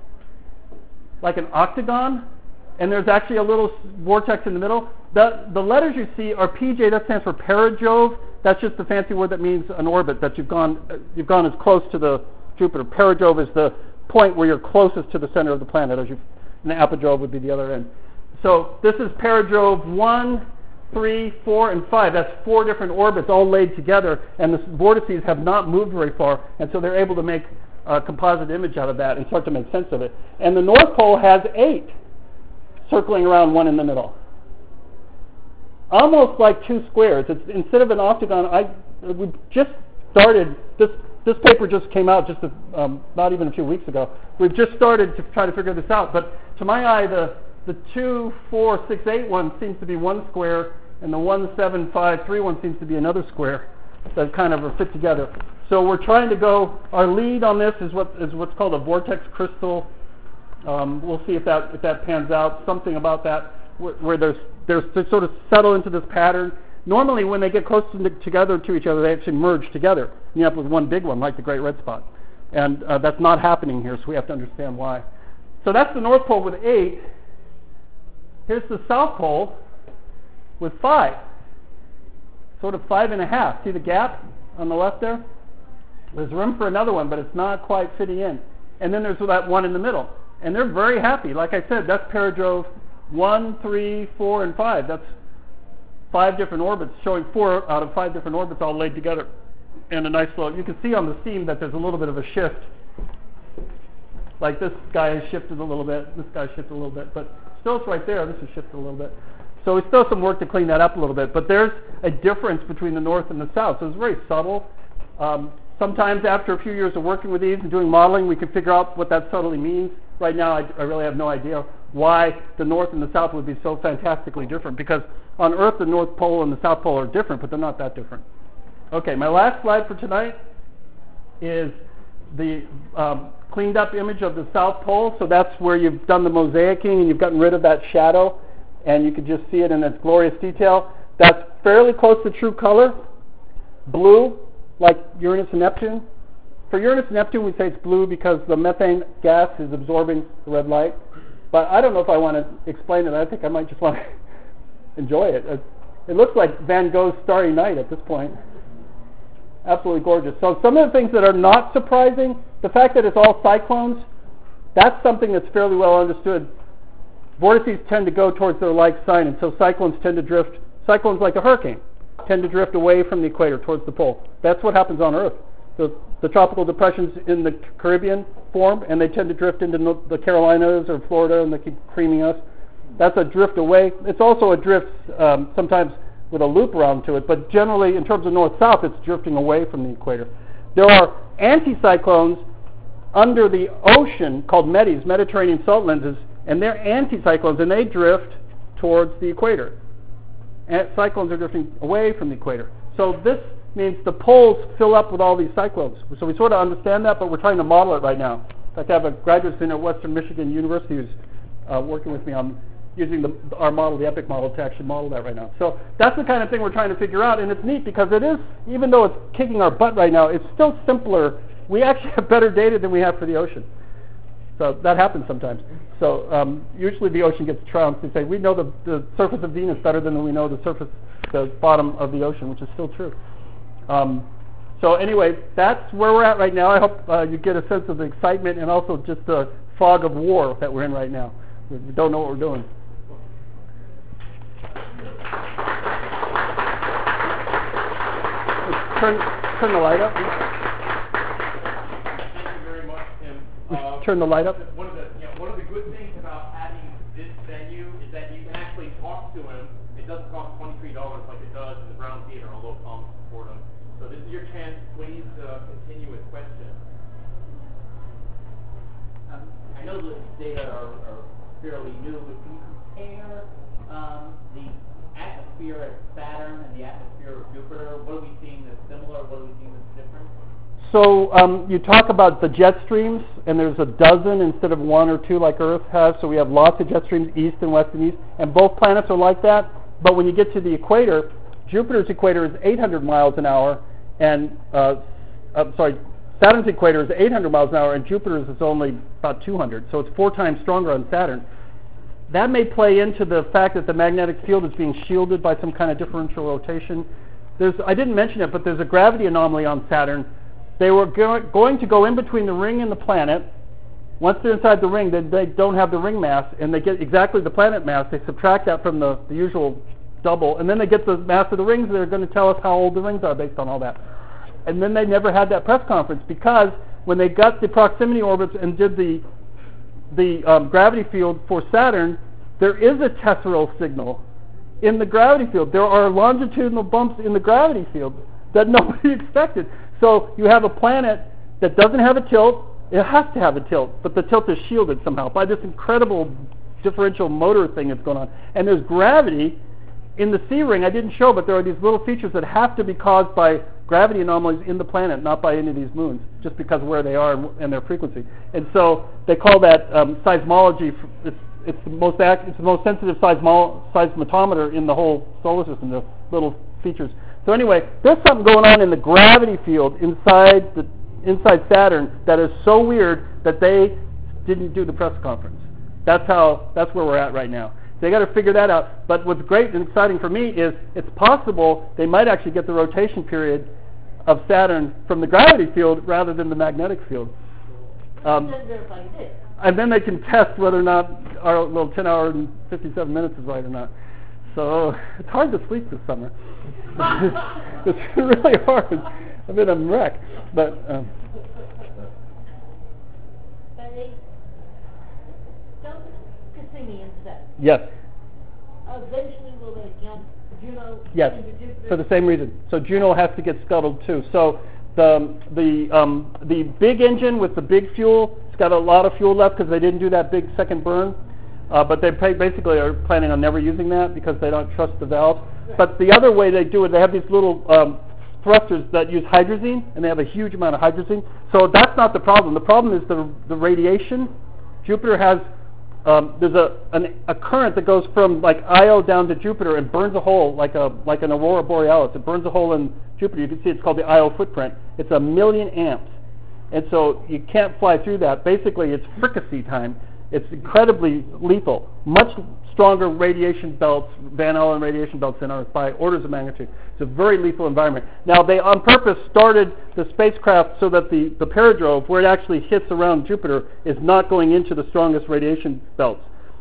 like an octagon, and there's actually a little vortex in the middle. The letters you see are PJ, that stands for perijove. That's just the fancy word that means an orbit, that you've gone as close to the Jupiter. Perijove is the point where you're closest to the center of the planet, and the apogee would be the other end. So this is perijove 1, 3, 4, and 5. That's 4 different orbits all laid together, and the vortices have not moved very far, and so they're able to make a composite image out of that and start to make sense of it. And the North Pole has 8 circling around one in the middle. Almost like 2 squares. It's, instead of an octagon, we just started, this paper just came out just not even a few weeks ago. We've just started to try to figure this out, but to my eye, the 2, 4, 6, 8 one seems to be 1 square, and the 1, 7, 5, 3 one seems to be another square that kind of are fit together. So we're trying to go, our lead on this is what's called a vortex crystal. We'll see if that pans out, something about that, where they sort of settle into this pattern. Normally, when they get close together to each other, they actually merge together. And you end up with one big one, like the Great Red Spot. And that's not happening here, so we have to understand why. So that's the North Pole with 8. Here's the South Pole with 5. Sort of 5.5. See the gap on the left there? There's room for another one, but it's not quite fitting in. And then there's that one in the middle. And they're very happy. Like I said, that's perijove 1, 3, 4, and 5. That's 5 different orbits, showing 4 out of 5 different orbits all laid together. And a nice little, you can see on the seam that there's a little bit of a shift. Like this guy has shifted a little bit, this guy shifted a little bit, but still it's right there. This has shifted a little bit. So it's still some work to clean that up a little bit. But there's a difference between the north and the south. So it's very subtle. Sometimes after a few years of working with these and doing modeling, we can figure out what that subtly means. Right now, I really have no idea why the north and the south would be so fantastically different. Because on Earth, the North Pole and the South Pole are different, but they're not that different. Okay, my last slide for tonight is the cleaned up image of the South Pole. So that's where you've done the mosaicing and you've gotten rid of that shadow, and you can just see it in its glorious detail. That's fairly close to true color, blue, like Uranus and Neptune. For Uranus and Neptune, we say it's blue because the methane gas is absorbing the red light. But I don't know if I want to explain it. I think I might just want to enjoy it. It looks like Van Gogh's Starry Night at this point. Absolutely gorgeous. So some of the things that are not surprising, the fact that it's all cyclones, that's something that's fairly well understood vortices tend to go towards their like sign, and so cyclones tend to drift. Cyclones, like a hurricane, tend to drift away from the equator towards the pole. That's what happens on Earth. The tropical depressions in the Caribbean form, and they tend to drift into the Carolinas or Florida, and they keep creaming us. That's a drift away. It's also a drift sometimes with a loop around to it, but generally, in terms of north-south, it's drifting away from the equator. There are anticyclones under the ocean called MEDIs, Mediterranean salt lenses, and they're anticyclones, and they drift towards the equator. And cyclones are drifting away from the equator. So this means the poles fill up with all these cyclones. So we sort of understand that, but we're trying to model it right now. In fact, I have a graduate student at Western Michigan University who's working with me on using our model, the EPIC model, to actually model that right now. So that's the kind of thing we're trying to figure out, and it's neat because it is, even though it's kicking our butt right now, it's still simpler. We actually have better data than we have for the ocean. So that happens sometimes. So usually the ocean gets trounced. They say, we know the surface of Venus better than we know the bottom of the ocean, which is still true. So anyway, that's where we're at right now. I hope you get a sense of the excitement and also just the fog of war that we're in right now. We don't know what we're doing. Turn the light up. Thank you very much, Tim. Turn the light up. One of the good things about having this venue is that you can actually talk to him. It doesn't cost $23 like it does in the Brown Theater, although Tom support him. So this is your chance. Please continue with questions. I know the data are fairly new, but can you compare the atmosphere at Saturn and the atmosphere of Jupiter? What are we seeing that's similar? What are we seeing that's different? So you talk about the jet streams, and there's a dozen instead of one or two like Earth has. So we have lots of jet streams, east and west and east, and both planets are like that. But when you get to the equator, Jupiter's equator is 800 miles an hour, and Saturn's equator is 800 miles an hour, and Jupiter's is only about 200. So it's 4 times stronger on Saturn. That may play into the fact that the magnetic field is being shielded by some kind of differential rotation. I didn't mention it, but there's a gravity anomaly on Saturn. They were going to go in between the ring and the planet. Once they're inside the ring, they don't have the ring mass, and they get exactly the planet mass. They subtract that from the usual double, and then they get the mass of the rings. They're going to tell us how old the rings are based on all that. And then they never had that press conference because when they got the proximity orbits and did the gravity field for Saturn, there is a tesseract signal in the gravity field. There are longitudinal bumps in the gravity field that nobody expected. So you have a planet that doesn't have a tilt. It has to have a tilt, but the tilt is shielded somehow by this incredible differential motor thing that's going on. And there's gravity in the C ring. I didn't show, but there are these little features that have to be caused by gravity anomalies in the planet, not by any of these moons, just because of where they are and their frequency. And so they call that seismology. It's the most sensitive seismometer in the whole solar system. The little features. So anyway, there's something going on in the gravity field inside Saturn that is so weird that they didn't do the press conference. That's where we're at right now. They got to figure that out. But what's great and exciting for me is it's possible they might actually get the rotation period of Saturn from the gravity field rather than the magnetic field. And then they can test whether or not our little 10 hour and 57 minutes is right or not. So it's hard to sleep this summer. It's really hard. I've been a wreck. But Cassini and stuff. yes. Eventually will they jump Juno Yes, into Jupiter? for the same reason. So Juno has to get scuttled too. So the big engine with the big fuel, it's got a lot of fuel left because they didn't do that big second burn. But they basically are planning on never using that because they don't trust the valves. Right. But the other way they do it, they have these little thrusters that use hydrazine, and they have a huge amount of hydrazine. So that's not the problem. The problem is the radiation. Jupiter has there's a current that goes from like Io down to Jupiter and burns a hole like an aurora borealis. It burns a hole in Jupiter. You can see it's called the Io footprint. It's 1,000,000 amps, and so you can't fly through that. Basically, it's fricassee time. It's incredibly lethal. Much stronger radiation belts, Van Allen radiation belts than Earth by orders of magnitude. It's a very lethal environment. Now, they on purpose started the spacecraft so that the peridrove, where it actually hits around Jupiter, is not going into the strongest radiation belts.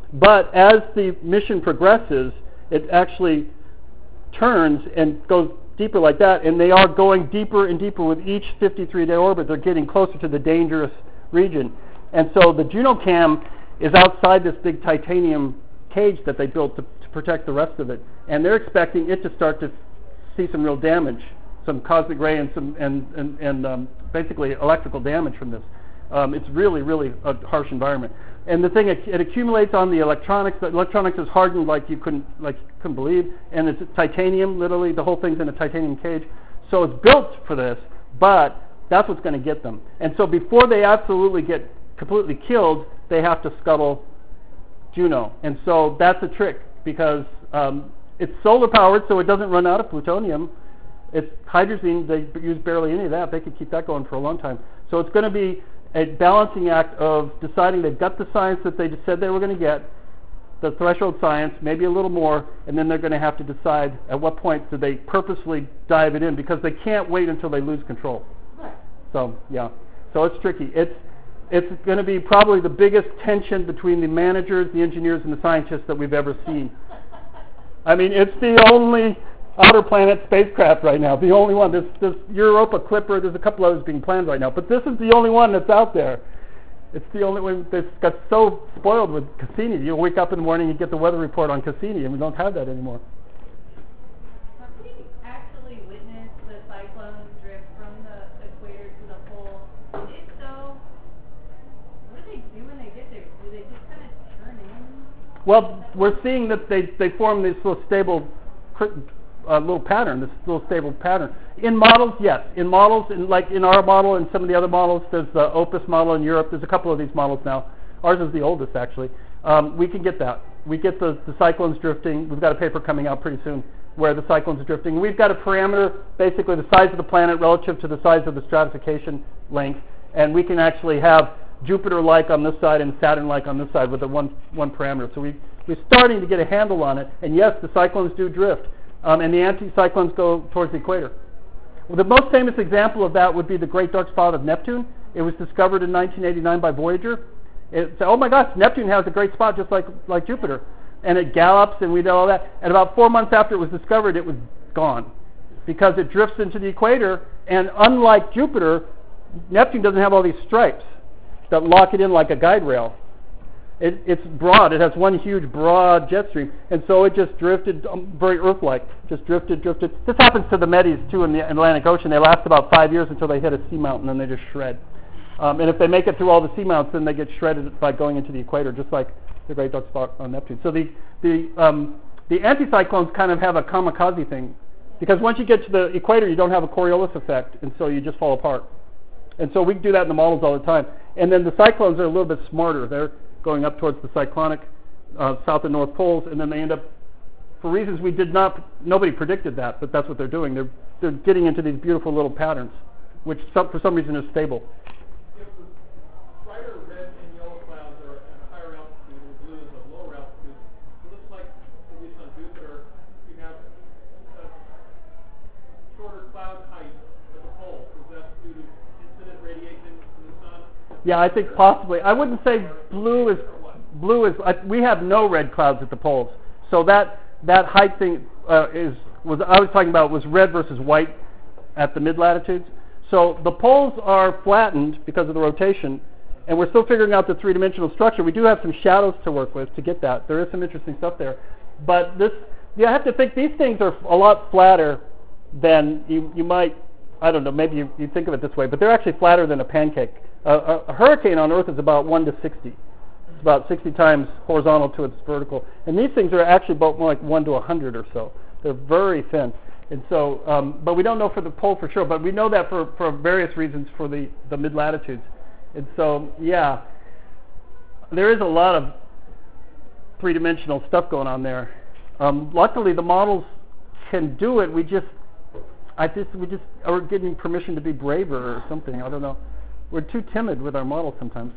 But as the mission progresses, it actually turns and goes deeper like that, and they are going deeper and deeper with each 53-day orbit. They're getting closer to the dangerous region. And so the JUNO-CAM is outside this big titanium cage that they built to protect the rest of it. And they're expecting it to start to see some real damage, some cosmic ray and some basically electrical damage from this. It's really, really a harsh environment. And the thing, it accumulates on the electronics. The electronics is hardened like you couldn't believe. And it's titanium, literally. The whole thing's in a titanium cage. So it's built for this, but that's what's going to get them. And so before they absolutely get completely killed, they have to scuttle Juno. And so that's a trick, because it's solar powered, so it doesn't run out of plutonium. It's hydrazine. They use barely any of that. They could keep that going for a long time. So it's going to be a balancing act of deciding they've got the science that they just said they were going to get, the threshold science, maybe a little more, and then they're going to have to decide at what point do they purposely dive it in, because they can't wait until they lose control. Right. So, yeah. So it's tricky. It's going to be probably the biggest tension between the managers, the engineers, and the scientists that we've ever seen. I mean, it's the only outer planet spacecraft right now, the only one. There's Europa Clipper, there's a couple others being planned right now, but this is the only one that's out there. It's the only one that's got so spoiled with Cassini. You wake up in the morning, you get the weather report on Cassini, and we don't have that anymore. Have we actually witnessed the cyclones drift from the equator to the pole? And if so, what do they do when they get there? Do they just kind of turn in? Well, we're seeing that they form this little stable little pattern, this little stable pattern. In models, yes. In models, like in our model and some of the other models, there's the Opus model in Europe. There's a couple of these models now. Ours is the oldest, actually. We can get that. We get the cyclones drifting. We've got a paper coming out pretty soon where the cyclones are drifting. We've got a parameter, basically the size of the planet relative to the size of the stratification length, and we can actually have Jupiter-like on this side and Saturn-like on this side with the one parameter. So we're starting to get a handle on it. And yes, the cyclones do drift. And the anticyclones go towards the equator. Well, the most famous example of that would be the Great Dark Spot of Neptune. It was discovered in 1989 by Voyager. Oh my gosh, Neptune has a great spot just like Jupiter. And it gallops, and we know all that. And about 4 months after it was discovered, it was gone, because it drifts into the equator. And unlike Jupiter, Neptune doesn't have all these stripes that lock it in like a guide rail. It's broad. It has one huge broad jet stream, and so it just drifted very Earth-like. Just drifted. This happens to the Medes too in the Atlantic Ocean. They last about 5 years until they hit a seamount, and then they just shred. And if they make it through all the seamounts, then they get shredded by going into the equator, just like the Great Dark Spot on Neptune. So the anticyclones kind of have a kamikaze thing, because once you get to the equator, you don't have a Coriolis effect, and so you just fall apart. And so we do that in the models all the time. And then the cyclones are a little bit smarter. They're going up towards the cyclonic south and north poles, and then they end up, for reasons nobody predicted that, but that's what they're doing. They're getting into these beautiful little patterns, which for some reason are stable. If the brighter red and yellow clouds are at a higher altitude and blue is at a lower altitude, it looks like, at least on Jupiter, you have a shorter cloud height at the poles. Is that due to incident radiation from the sun? Yeah, I think possibly. I wouldn't say blue is. We have no red clouds at the poles, so that height thing I was talking about was red versus white at the mid latitudes. So the poles are flattened because of the rotation, and we're still figuring out the three-dimensional structure. We do have some shadows to work with to get that. There is some interesting stuff there, but I have to think these things are a lot flatter than you might. I don't know. Maybe you think of it this way, but they're actually flatter than a pancake. A hurricane on Earth is about 1 to 60. It's about 60 times horizontal to its vertical. And these things are actually about more like 1 to 100 or so. They're very thin. And so, but we don't know for the pole for sure, but we know that for various reasons for the mid-latitudes. And so, yeah, there is a lot of three-dimensional stuff going on there. Luckily, the models can do it. We just are getting permission to be braver or something. I don't know. We're too timid with our models sometimes.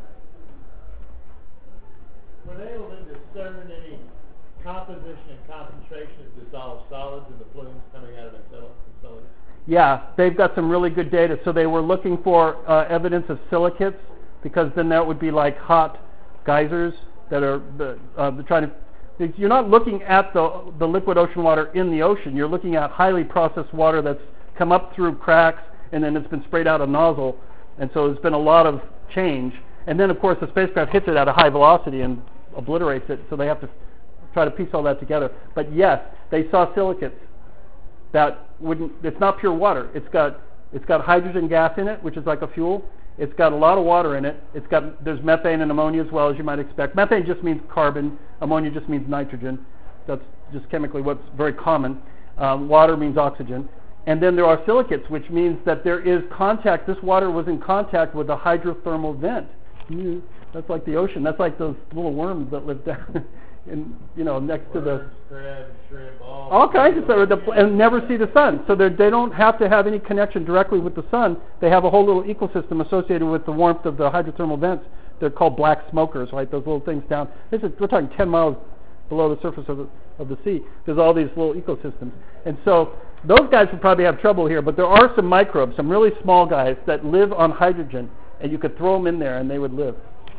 Were they able to discern any composition and concentration of dissolved solids in the plumes coming out of the facility? Yeah, they've got some really good data. So they were looking for evidence of silicates, because then that would be like hot geysers that are trying to. You're not looking at the liquid ocean water in the ocean. You're looking at highly processed water that's come up through cracks and then it's been sprayed out a nozzle. And so there's been a lot of change. And then, of course, the spacecraft hits it at a high velocity and obliterates it. So they have to try to piece all that together. But yes, they saw silicates that wouldn't. It's not pure water. It's got hydrogen gas in it, which is like a fuel. It's got a lot of water in it. There's methane and ammonia as well, as you might expect. Methane just means carbon. Ammonia just means nitrogen. That's just chemically what's very common. Water means oxygen. And then there are silicates, which means that there is contact. This water was in contact with a hydrothermal vent. That's like the ocean. That's like those little worms that live down next to the... Crab, shrimp, all kinds of stuff, and never see the sun. So they don't have to have any connection directly with the sun. They have a whole little ecosystem associated with the warmth of the hydrothermal vents. They're called black smokers, right? Those little things down. We're talking 10 miles below the surface of the sea. There's all these little ecosystems. And so those guys would probably have trouble here, but there are some microbes, some really small guys that live on hydrogen, and you could throw them in there and they would live.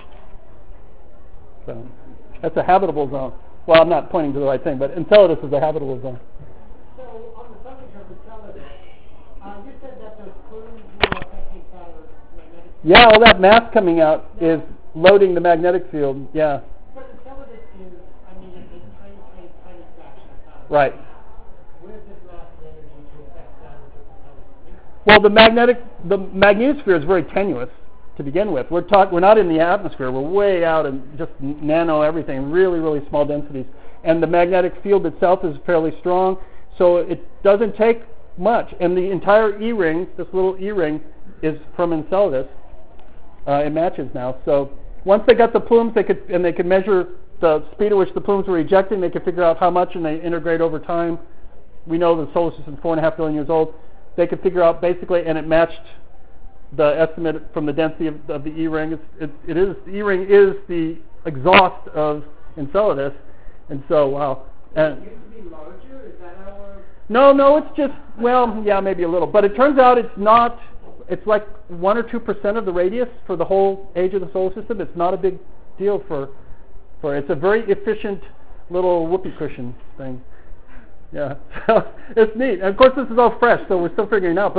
So that's a habitable zone. Well, I'm not pointing to the right thing, but Enceladus is a habitable zone. So, on the subject of Enceladus, you said that those plumes were affecting Saturn's magnetic field. Yeah, all that mass coming out is loading the magnetic field. Yeah. But Enceladus is, it's tiny fraction of Saturn. Right. Where's this mass and energy to affect Saturn to Enceladus? Well, the magnetosphere is very tenuous to begin with. We're not in the atmosphere. We're way out in just nano everything, really, really small densities. And the magnetic field itself is fairly strong, so it doesn't take much. And the entire E-ring, this little E-ring, is from Enceladus. It matches now. So once they got the plumes, they could measure the speed at which the plumes were ejecting. They could figure out how much, and they integrate over time. We know the solar system is 4.5 billion years old. They could figure out basically, and it matched the estimate from the density of the E-ring. The E-ring is the exhaust of Enceladus, and so wow. And It used to be larger? Is that how we're... no, it's just, well, yeah, maybe a little, but it turns out it's not. It's like 1 or 2% of the radius for the whole age of the solar system. It's not a big deal for. It's a very efficient little whoopee cushion thing. Yeah, so it's neat. And of course, this is all fresh, so we're still figuring it out.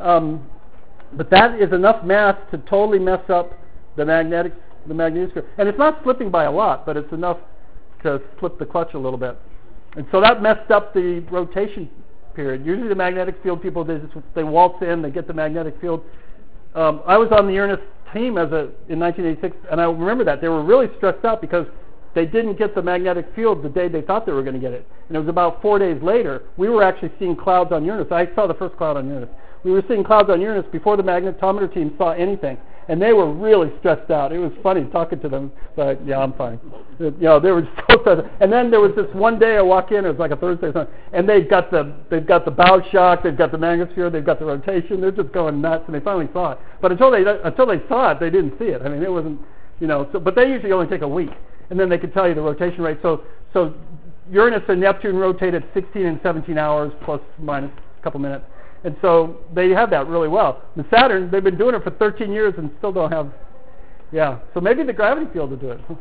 But that is enough mass to totally mess up the magnetosphere. And it's not slipping by a lot, but it's enough to slip the clutch a little bit. And so that messed up the rotation period. Usually the magnetic field people, they waltz in, they get the magnetic field. I was on the Uranus team in 1986, and I remember that. They were really stressed out because they didn't get the magnetic field the day they thought they were going to get it. And it was about 4 days later, we were actually seeing clouds on Uranus. I saw the first cloud on Uranus. We were seeing clouds on Uranus before the magnetometer team saw anything. And they were really stressed out. It was funny talking to them, but yeah, I'm fine. They were so stressed. And then there was this one day I walk in, it was like a Thursday or something, and they've got the bow shock, they've got the magnetosphere, they've got the rotation, they're just going nuts, and they finally saw it. But until they saw it, they didn't see it. I mean, it wasn't, but they usually only take a week, and then they could tell you the rotation rate. So Uranus and Neptune rotate at 16 and 17 hours plus minus a couple minutes. And so they have that really well. And Saturn, they've been doing it for 13 years and still don't have, So maybe the gravity field will do it.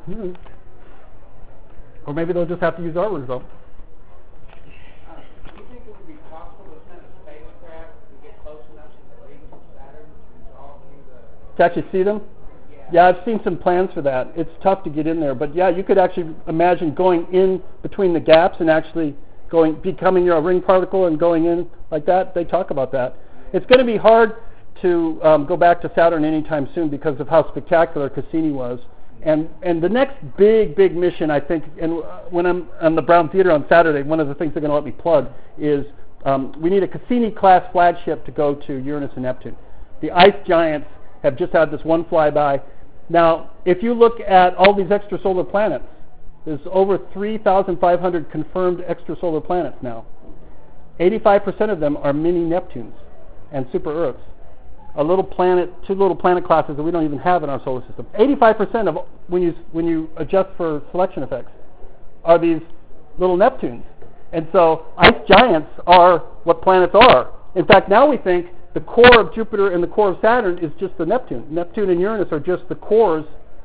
Or maybe they'll just have to use our result. Do you think it would be possible to send a spacecraft to get close enough to the rings of Saturn To actually see them? Yeah, I've seen some plans for that. It's tough to get in there. But yeah, you could actually imagine going in between the gaps and actually becoming a ring particle and going in like that. They talk about that. It's going to be hard to go back to Saturn anytime soon because of how spectacular Cassini was. And the next big mission, I think, and when I'm on the Brown Theater on Saturday, one of the things they're going to let me plug is we need a Cassini-class flagship to go to Uranus and Neptune. The ice giants have just had this one flyby. Now, if you look at all these extrasolar planets, there's over 3,500 confirmed extrasolar planets now. 85% of them are mini Neptunes and super Earths. Two little planet classes that we don't even have in our solar system. 85% of when you adjust for selection effects are these little Neptunes. And so ice giants are what planets are. In fact, now we think the core of Jupiter and the core of Saturn is just the Neptune. Neptune and Uranus are just the cores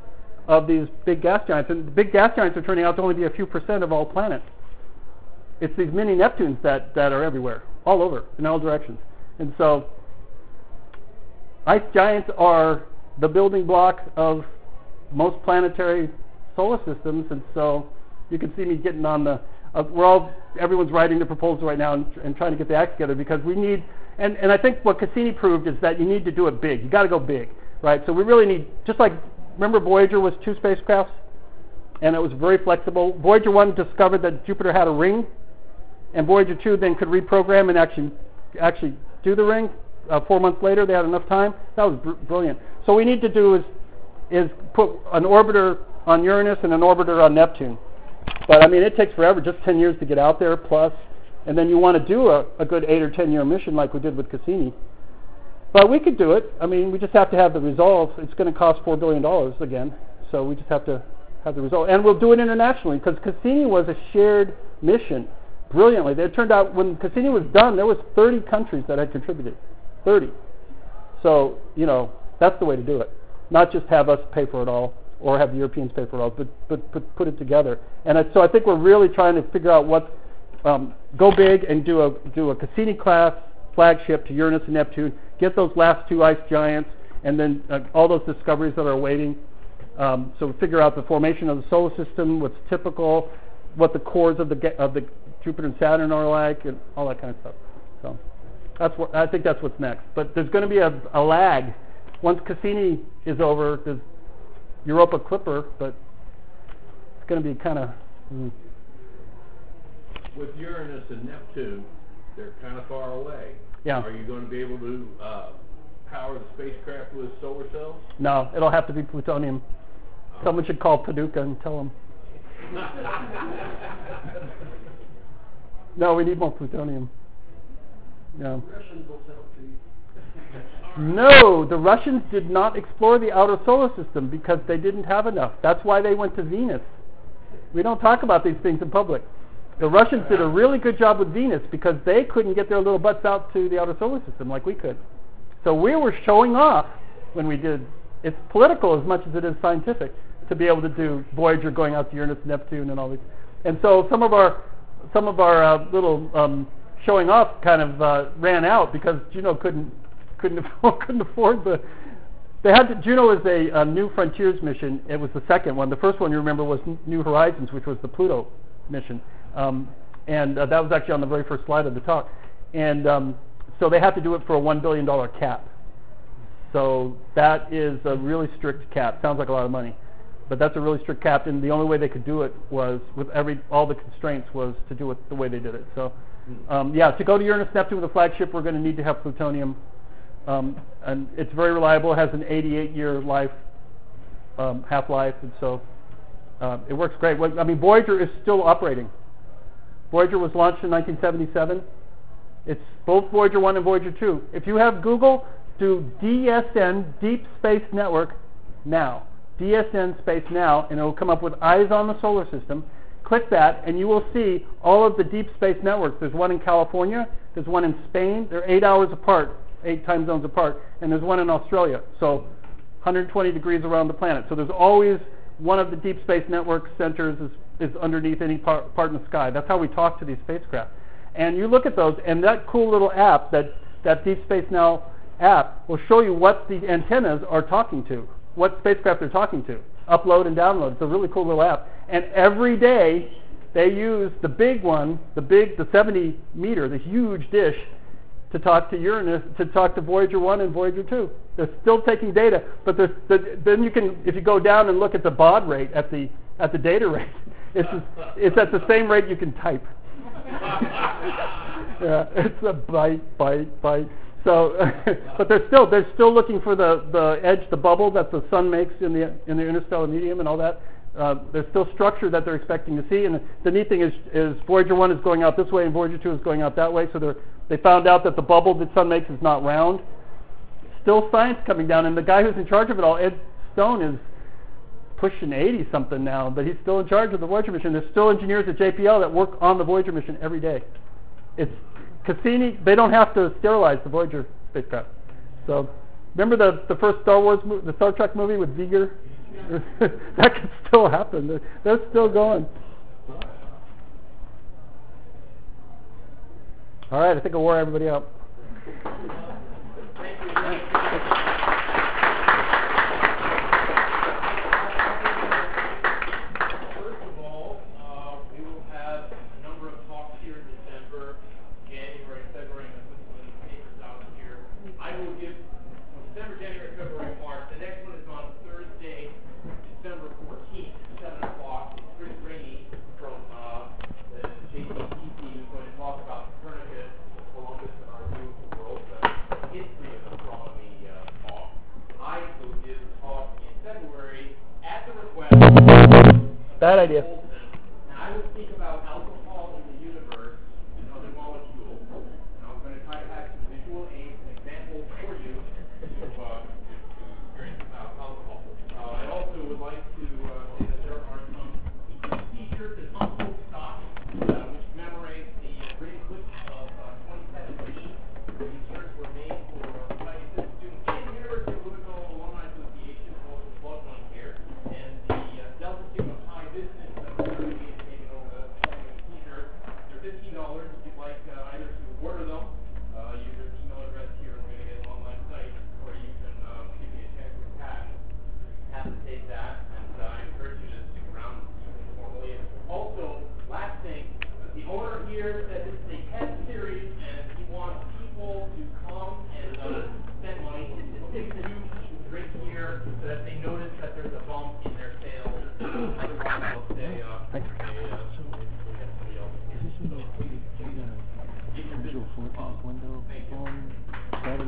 of these big gas giants. And the big gas giants are turning out to only be a few % of all planets. It's these mini Neptunes that are everywhere, all over, in all directions. And so ice giants are the building block of most planetary solar systems. And so you can see me getting on the, everyone's writing the proposal right now and trying to get the act together, because we need, and I think what Cassini proved is that you need to do it big. You got to go big, right? So we really need, just like, remember Voyager was 2 spacecrafts, and it was very flexible. Voyager 1 discovered that Jupiter had a ring, and Voyager 2 then could reprogram and actually do the ring. 4 months later, they had enough time. That was brilliant. So what we need to do is put an orbiter on Uranus and an orbiter on Neptune. But I mean, it takes forever, just 10 years to get out there plus, and then you want to do a good 8 or 10 year mission like we did with Cassini. But we could do it. I mean, we just have to have the resolve. It's going to cost $4 billion again, so we just have to have the resolve. And we'll do it internationally, because Cassini was a shared mission brilliantly. It turned out when Cassini was done, there was 30 countries that had contributed. 30. So, you know, that's the way to do it. Not just have us pay for it all, or have the Europeans pay for it all, but put it together. And so I think we're really trying to figure out what, go big and do a Cassini-class flagship to Uranus and Neptune, get those last 2 ice giants, and then all those discoveries that are awaiting. So figure out the formation of the solar system, what's typical, what the cores of the Jupiter and Saturn are like, and all that kind of stuff. So I think that's what's next. But there's going to be a lag. Once Cassini is over, there's Europa Clipper, but it's going to be kind of... With Uranus and Neptune, they're kind of far away. Yeah. Are you going to be able to power the spacecraft with solar cells? No, it'll have to be plutonium. Someone should call Paducah and tell him. No, we need more plutonium. Yeah. No, the Russians did not explore the outer solar system because they didn't have enough. That's why they went to Venus. We don't talk about these things in public. The Russians did a really good job with Venus because they couldn't get their little butts out to the outer solar system like we could. So we were showing off when we did. It's political as much as it is scientific to be able to do Voyager going out to Uranus, Neptune, and all these. And so some of our little showing off kind of ran out because Juno couldn't afford the. They had to, Juno is a New Frontiers mission. It was the second one. The first one you remember was New Horizons, which was the Pluto mission, and that was actually on the very first slide of the talk. And so they had to do it for a $1 billion cap. So that is a really strict cap. Sounds like a lot of money, but that's a really strict cap. And the only way they could do it was with all the constraints was to do it the way they did it. So to go to Uranus, Neptune with a flagship, we're going to need to have plutonium. And it's very reliable. It has an 88-year life, half-life, and so it works great. I mean, Voyager is still operating. Voyager was launched in 1977. It's both Voyager 1 and Voyager 2. If you have Google, do DSN, Deep Space Network, now. DSN Space Now, and it will come up with Eyes on the Solar System. Click that, and you will see all of the deep space networks. There's one in California. There's one in Spain. They're 8 hours apart. 8 time zones apart, and there's one in Australia, so 120 degrees around the planet. So there's always one of the deep space network centers is underneath any part in the sky. That's how we talk to these spacecraft. And you look at those, and that cool little app, that Deep Space Now app, will show you what the antennas are talking to, what spacecraft they're talking to, upload and download. It's a really cool little app. And every day they use the big one, the 70 meter, the huge dish, to talk to Uranus, to talk to Voyager 1 and Voyager 2. They're still taking data, but then you can, if you go down and look at the baud rate, at the data rate, it's at the same rate you can type. Yeah, it's a byte. So, but they're still looking for the edge, the bubble that the sun makes in the interstellar medium and all that. There's still structure that they're expecting to see, and the neat thing is Voyager 1 is going out this way and Voyager 2 is going out that way, so they found out that the bubble that sun makes is not round. Still science coming down, and the guy who's in charge of it all, Ed Stone, is pushing 80-something now, but he's still in charge of the Voyager mission. There's still engineers at JPL that work on the Voyager mission every day. It's Cassini, they don't have to sterilize the Voyager spacecraft. So remember the first Star Trek movie with Viger? That could still happen. They're still going. All right, I think I wore everybody out. First of all, we will have a number of talks here in December, January, February, and put some of the papers out here. I will give December, January, February, March. The next one is on Thursday, December 14th at 7 o'clock. It's Chris Rainey from the JCTC who's going to talk about Copernicus, Columbus, and our view of the world, the history of astronomy talk. I will give a talk in February at the request Bad idea. and I will speak about alcohol in the universe and other molecules. And I'm going to try to have some visual aids and examples for you to experience about alcohol. I also would like to say that there are some T-shirts and unsold stock which commemorate the great eclipse of 2017. These shirts were made for scientists, students, and the University of Louisville Alumni Association, also plugged on here, and the Delta Sigma Pi business certificate taken over the T-shirt. They're $15 if you'd like either to order them, use your email address here, and we're going to get an online site, or you can give me a check for cash. Have to take that, and I encourage you to stick around informally. Also, last thing, the owner here said this is a test series, and he wants people to come and spend money. If you eat and drink here, so that they notice that there's a bump in their sales. Otherwise, they'll say, get somebody else. Get your business window Thank you. on Saturday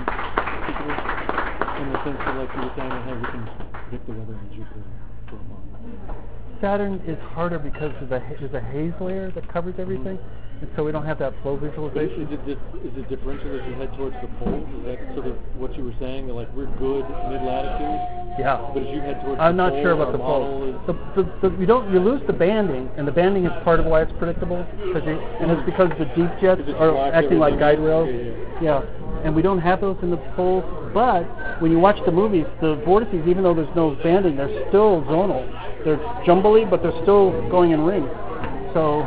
in the sense that, like you were saying, hey, we can predict the weather in Jupiter for a month. Saturn is harder because there's a haze layer that covers everything, and so we don't have that flow visualization. Is it differential as you head towards the poles? Is that sort of what you were saying? That like we're good mid-latitude, Yeah. but as you head towards I'm the not poles, sure about our the model poles. You lose the banding, and the banding is part of why it's predictable, and it's because the deep jets Because it's are black acting like guide everything. rails. Yeah, and we don't have those in the poles. But when you watch the movies, the vortices, even though there's no banding, they're still zonal. They're jumbly, but they're still going in rings. So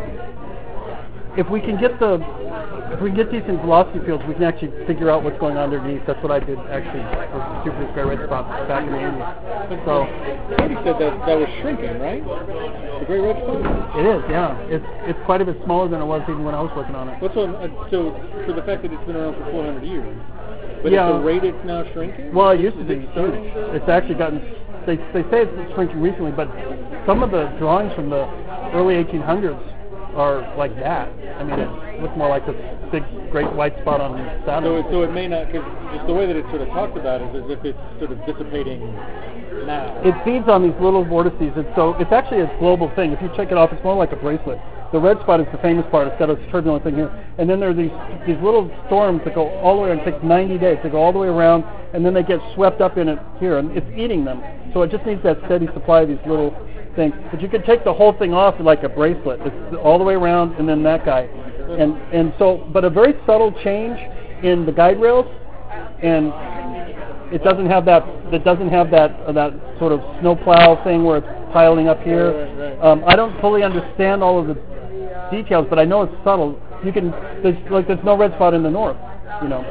if we can get decent velocity fields, we can actually figure out what's going on underneath. That's what I did actually with Jupiter's Great Red Spot back in the 80s. So Katie said that was shrinking, right? The Great Red Spot? it is, yeah. It's quite a bit smaller than it was even when I was working on it. So for the fact that it's been around for 400 years, but Yeah. at the rate it's now shrinking? Well, it used to Is be it huge. starting to- It's actually gotten. They say it's shrinking recently, but some of the drawings from the early 1800s are like that. I mean, it looks more like this big, great white spot on Saturn. So it may not, because just the way that it's sort of talked about is as if it's sort of dissipating now. It feeds on these little vortices, and so it's actually a global thing. If you check it off, it's more like a bracelet. The red spot is the famous part. It's got a turbulent thing here, and then there are these little storms that go all the way around. It takes 90 days to go all the way around, and then they get swept up in it here, and it's eating them. So it just needs that steady supply of these little things. But you could take the whole thing off like a bracelet. It's all the way around, and then that guy, and so, but a very subtle change in the guide rails, and it doesn't have that. That doesn't have that sort of snowplow thing where it's piling up here. Right. I don't fully understand all of the details, but I know it's subtle. There's no red spot in the north. You know,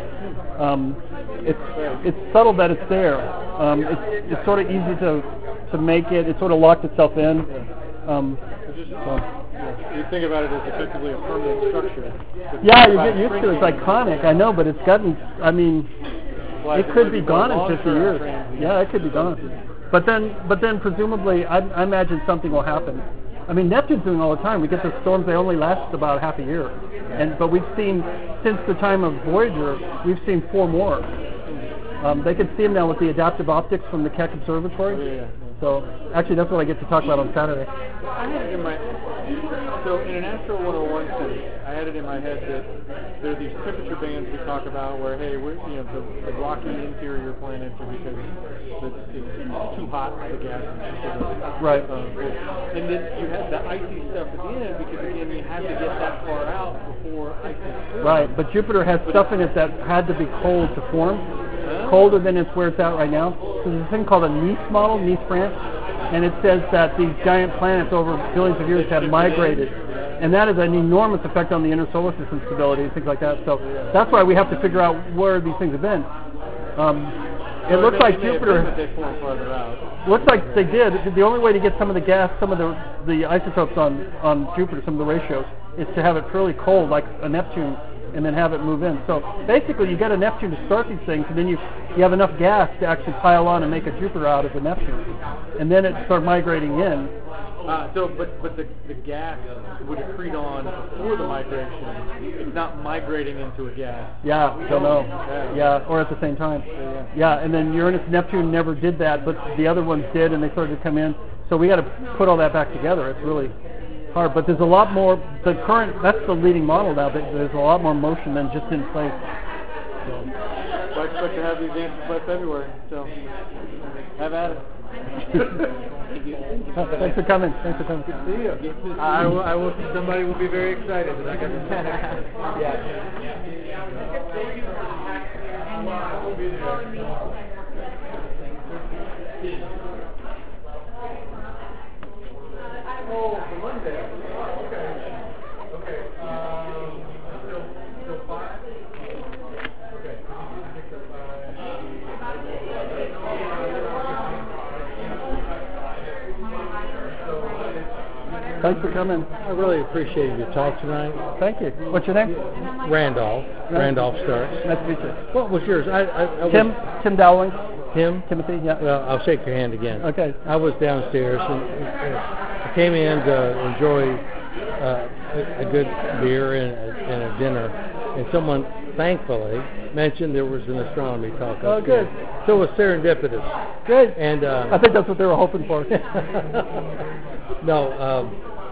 it's subtle that it's there. It's sort of easy to make it. It sort of locked itself in. You think about it as effectively a permanent structure. Yeah, you get used to it. It's iconic, I know, but it's gotten. I mean, it could be gone in 50 years. Yeah, it could be gone. But then presumably, I imagine something will happen. I mean, Neptune's doing all the time. We get the storms; they only last about half a year, but we've seen since the time of Voyager, we've seen 4 more. They can see them now with the adaptive optics from the Keck Observatory. So actually, that's what I get to talk about on Saturday. I had it in my so in an Astro 101 sense, I had it in my head that there are these temperature bands we talk about where hey, we're the rocky interior planets are because it's too hot for the gas. Right. And then you had the icy stuff at the end because again you had to get that far out before icy. Right, but Jupiter has stuff in it that had to be cold to form. colder than it's where it's at right now. So there's a thing called a Nice model, Nice, France, and it says that these giant planets over billions of years have migrated. And that is an enormous effect on the inner solar system stability and things like that. So that's why we have to figure out where these things have been. It looks like Jupiter. Looks like they did. The only way to get some of the gas, some of the isotopes on Jupiter, some of the ratios, is to have it fairly cold, like a Neptune, and then have it move in. So basically, you get a Neptune to start these things, and then you have enough gas to actually pile on and make a Jupiter out of a Neptune, and then it starts migrating in. But the gas would accrete on before the migration. It's not migrating into a gas. Yeah, don't know. Yeah, or at the same time. Yeah, and then Uranus and Neptune never did that, but the other ones did, and they started to come in. So we got to put all that back together. It's really hard, but there's a lot more. That's the leading model now. There's a lot more motion than just in place. So I expect to have these answers by February. So have at it. Thanks for coming. Thanks for coming. Good to see you. I will. Somebody will be very excited that I got to Oh, for Monday. Okay. So 5? Okay. Thanks for coming. I really appreciated your talk tonight. Thank you. What's your name? Randolph. Randolph Starks. Nice to meet you. What was yours? Tim Dowling. Tim? Timothy, yeah. Well, I'll shake your hand again. Okay. I was downstairs and I came in to enjoy a good beer and a dinner, and someone thankfully mentioned there was an astronomy talk. Oh, good. So it was serendipitous. Good. And I think that's what they were hoping for. No,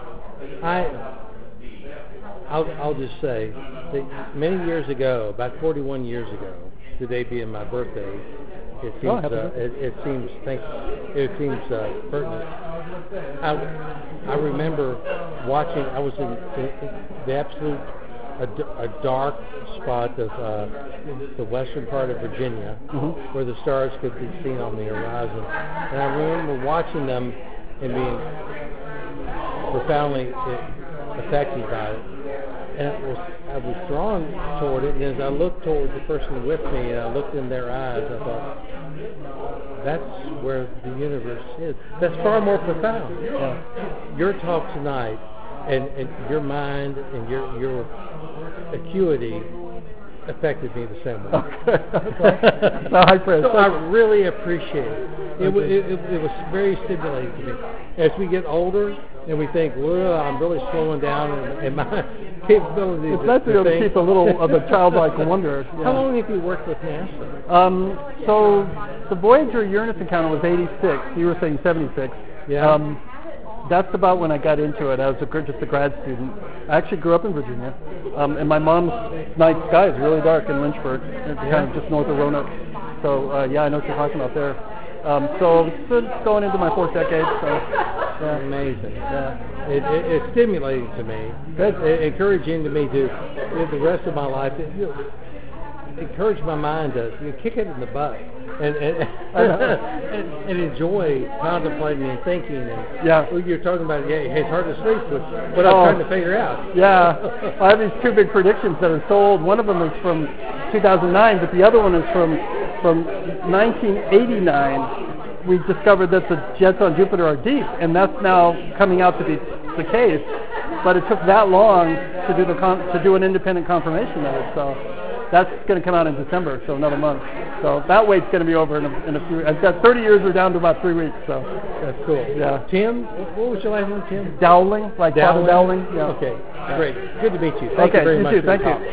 I'll just say that many years ago, about 41 years ago, today being my birthday, it seems pertinent. I remember watching. I was in the absolute a dark spot of the western part of Virginia, where the stars could be seen on the horizon, and I remember watching them and being profoundly affected by it. And I was drawn toward it, and as I looked toward the person with me, and I looked in their eyes, I thought, that's where the universe is. That's far more profound. Your talk tonight, and your mind, and your acuity affected me the same way. High praise. So I really appreciate it. It was very stimulating to me. As we get older, and we think, well, I'm really slowing down in my capability it's nice to be able to keep a little of a childlike wonder. Yeah. How long have you worked with NASA? So the Voyager Uranus encounter was 86. You were saying 76. Yeah. That's about when I got into it. I was just a grad student. I actually grew up in Virginia. And my mom's night sky is really dark in Lynchburg. It's kind of just north of Roanoke. So, I know what you're talking about there. So it's going into my 4th decade. So, yeah. Amazing. Yeah. It's stimulating to me. Encouraging to me to live the rest of my life. Encourage my mind to kick it in the butt and enjoy contemplating and thinking. And you're talking about it's hard to sleep with what I'm trying to figure out. Yeah, I have these 2 big predictions that are so old. One of them is from 2009, but the other one is from 1989. We discovered that the jets on Jupiter are deep, and that's now coming out to be the case. But it took that long to do an independent confirmation of it. So that's going to come out in December, so another month. So that wait's going to be over in a few. I've got 30 years. We're down to about 3 weeks. So that's cool. Yeah. Tim, what was your last name? Tim Dowling, like Father Dowling. Yeah. Okay. Great. Good to meet you. Thank you very much. Too. Thank you.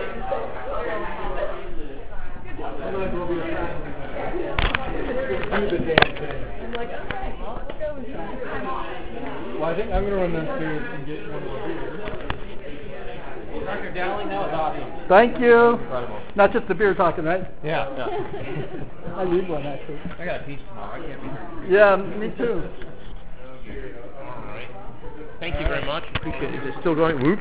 Well, I think I'm going to run downstairs and get one of the beers. Dr. Dowling, that was awesome. Thank you. Incredible. Not just the beer talking, right? Yeah. I need one, actually. I got to teach tomorrow. I can't be here. Yeah, me too. All right. Thank you very much. Appreciate it. Is it still going? Whoops.